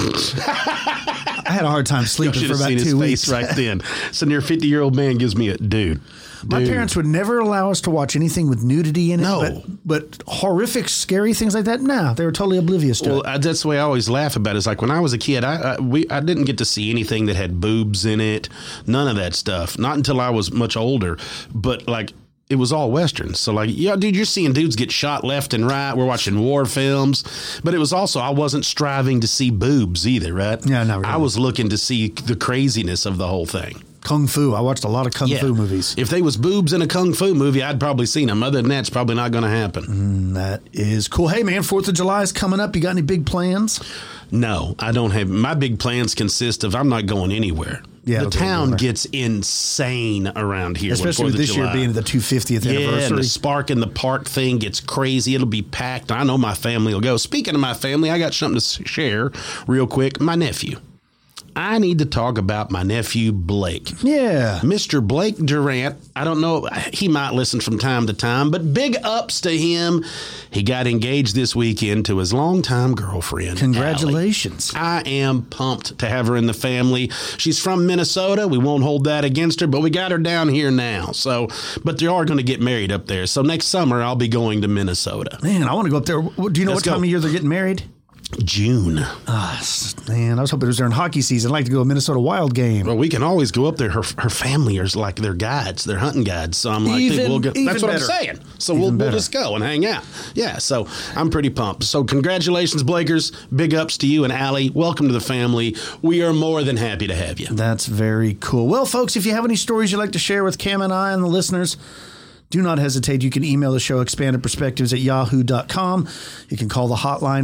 I had a hard time sleeping for about 2 weeks. Face right then. So near 50-year-old man gives me a dude. My parents would never allow us to watch anything with nudity in it. No. But horrific, scary things like that, no, they were totally oblivious to it. Well, that's the way I always laugh about it. It's like when I was a kid, I didn't get to see anything that had boobs in it. None of that stuff. Not until I was much older. But like, it was all Westerns. So like, yeah, dude, you're seeing dudes get shot left and right. We're watching war films. But it was also, I wasn't striving to see boobs either, right? Yeah, no. I was looking to see the craziness of the whole thing. Kung Fu. I watched a lot of Kung Fu movies. If there was boobs in a Kung Fu movie, I'd probably seen them. Other than that, it's probably not going to happen. That is cool. Hey, man, 4th of July is coming up. You got any big plans? No, I don't have. My big plans consist of I'm not going anywhere. Yeah, the town gets insane around here. Especially with this year being the 250th anniversary. And the Spark in the Park thing gets crazy. It'll be packed. I know my family will go. Speaking of my family, I got something to share real quick. My nephew. I need to talk about my nephew, Blake. Yeah. Mr. Blake Durant. I don't know. He might listen from time to time, but big ups to him. He got engaged this weekend to his longtime girlfriend. Congratulations. Allie. I am pumped to have her in the family. She's from Minnesota. We won't hold that against her, but we got her down here now. So, but they are going to get married up there. So next summer, I'll be going to Minnesota. Man, I want to go up there. Do you know what time of year they're getting married? June. Man, I was hoping it was during hockey season. I'd like to go to a Minnesota Wild game. Well, we can always go up there. Her family is like their guides, their hunting guides. So I'm like, we'll go. That's what I'm saying. So we'll just go and hang out. Yeah, so I'm pretty pumped. So congratulations, Blakers. Big ups to you and Allie. Welcome to the family. We are more than happy to have you. That's very cool. Well, folks, if you have any stories you'd like to share with Cam and I and the listeners, do not hesitate. You can email the show expandedperspectives@yahoo.com. You can call the hotline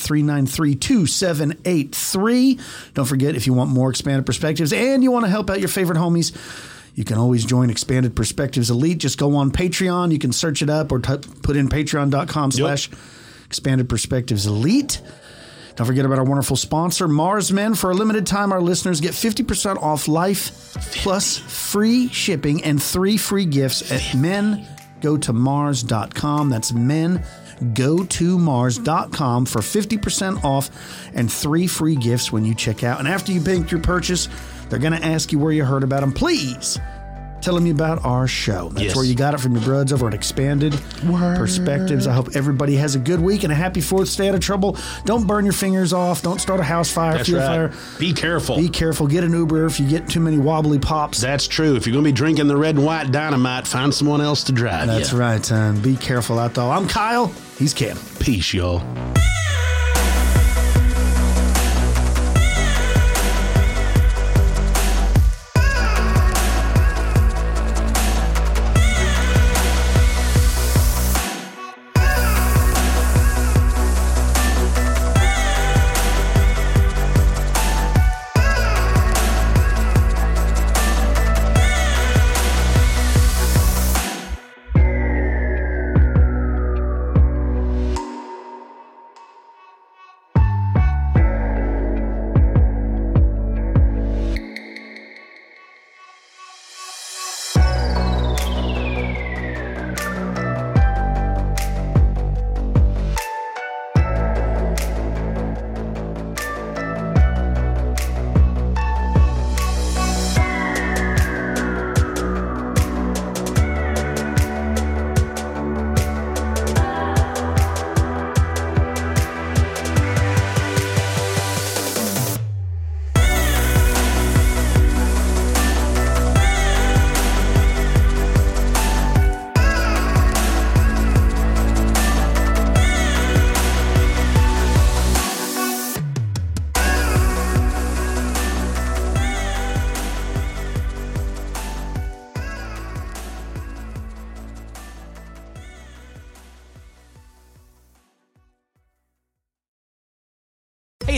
888-393-2783. Don't forget, if you want more Expanded Perspectives and you want to help out your favorite homies, you can always join Expanded Perspectives Elite. Just go on Patreon. You can search it up or put in patreon.com/Expanded Perspectives Elite. Don't forget about our wonderful sponsor, Mars Men. For a limited time, our listeners get 50% off life plus free shipping and 3 free gifts at mengotomars.com. That's mengotomars.com for 50% off and 3 free gifts when you check out. And after you make your purchase, they're going to ask you where you heard about them. Please tell them about our show. That's where you got it from your brothers over at Expanded Perspectives. I hope everybody has a good week and a happy 4th. Stay out of trouble. Don't burn your fingers off. Don't start a house fire. That's right. Be careful. Be careful. Get an Uber if you get too many wobbly pops. That's true. If you're going to be drinking the red and white dynamite, find someone else to drive. That's right, son. Be careful out there. I'm Kyle. He's Cam. Peace, y'all.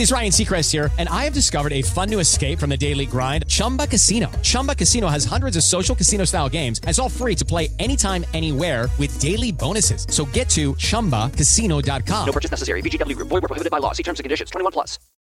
it is Ryan Seacrest here, and I have discovered a fun new escape from the daily grind, Chumba Casino. Chumba Casino has hundreds of social casino-style games, and it's all free to play anytime, anywhere with daily bonuses. So get to ChumbaCasino.com. No purchase necessary. VGW Group. Void where prohibited by law. See terms and conditions. 21 plus.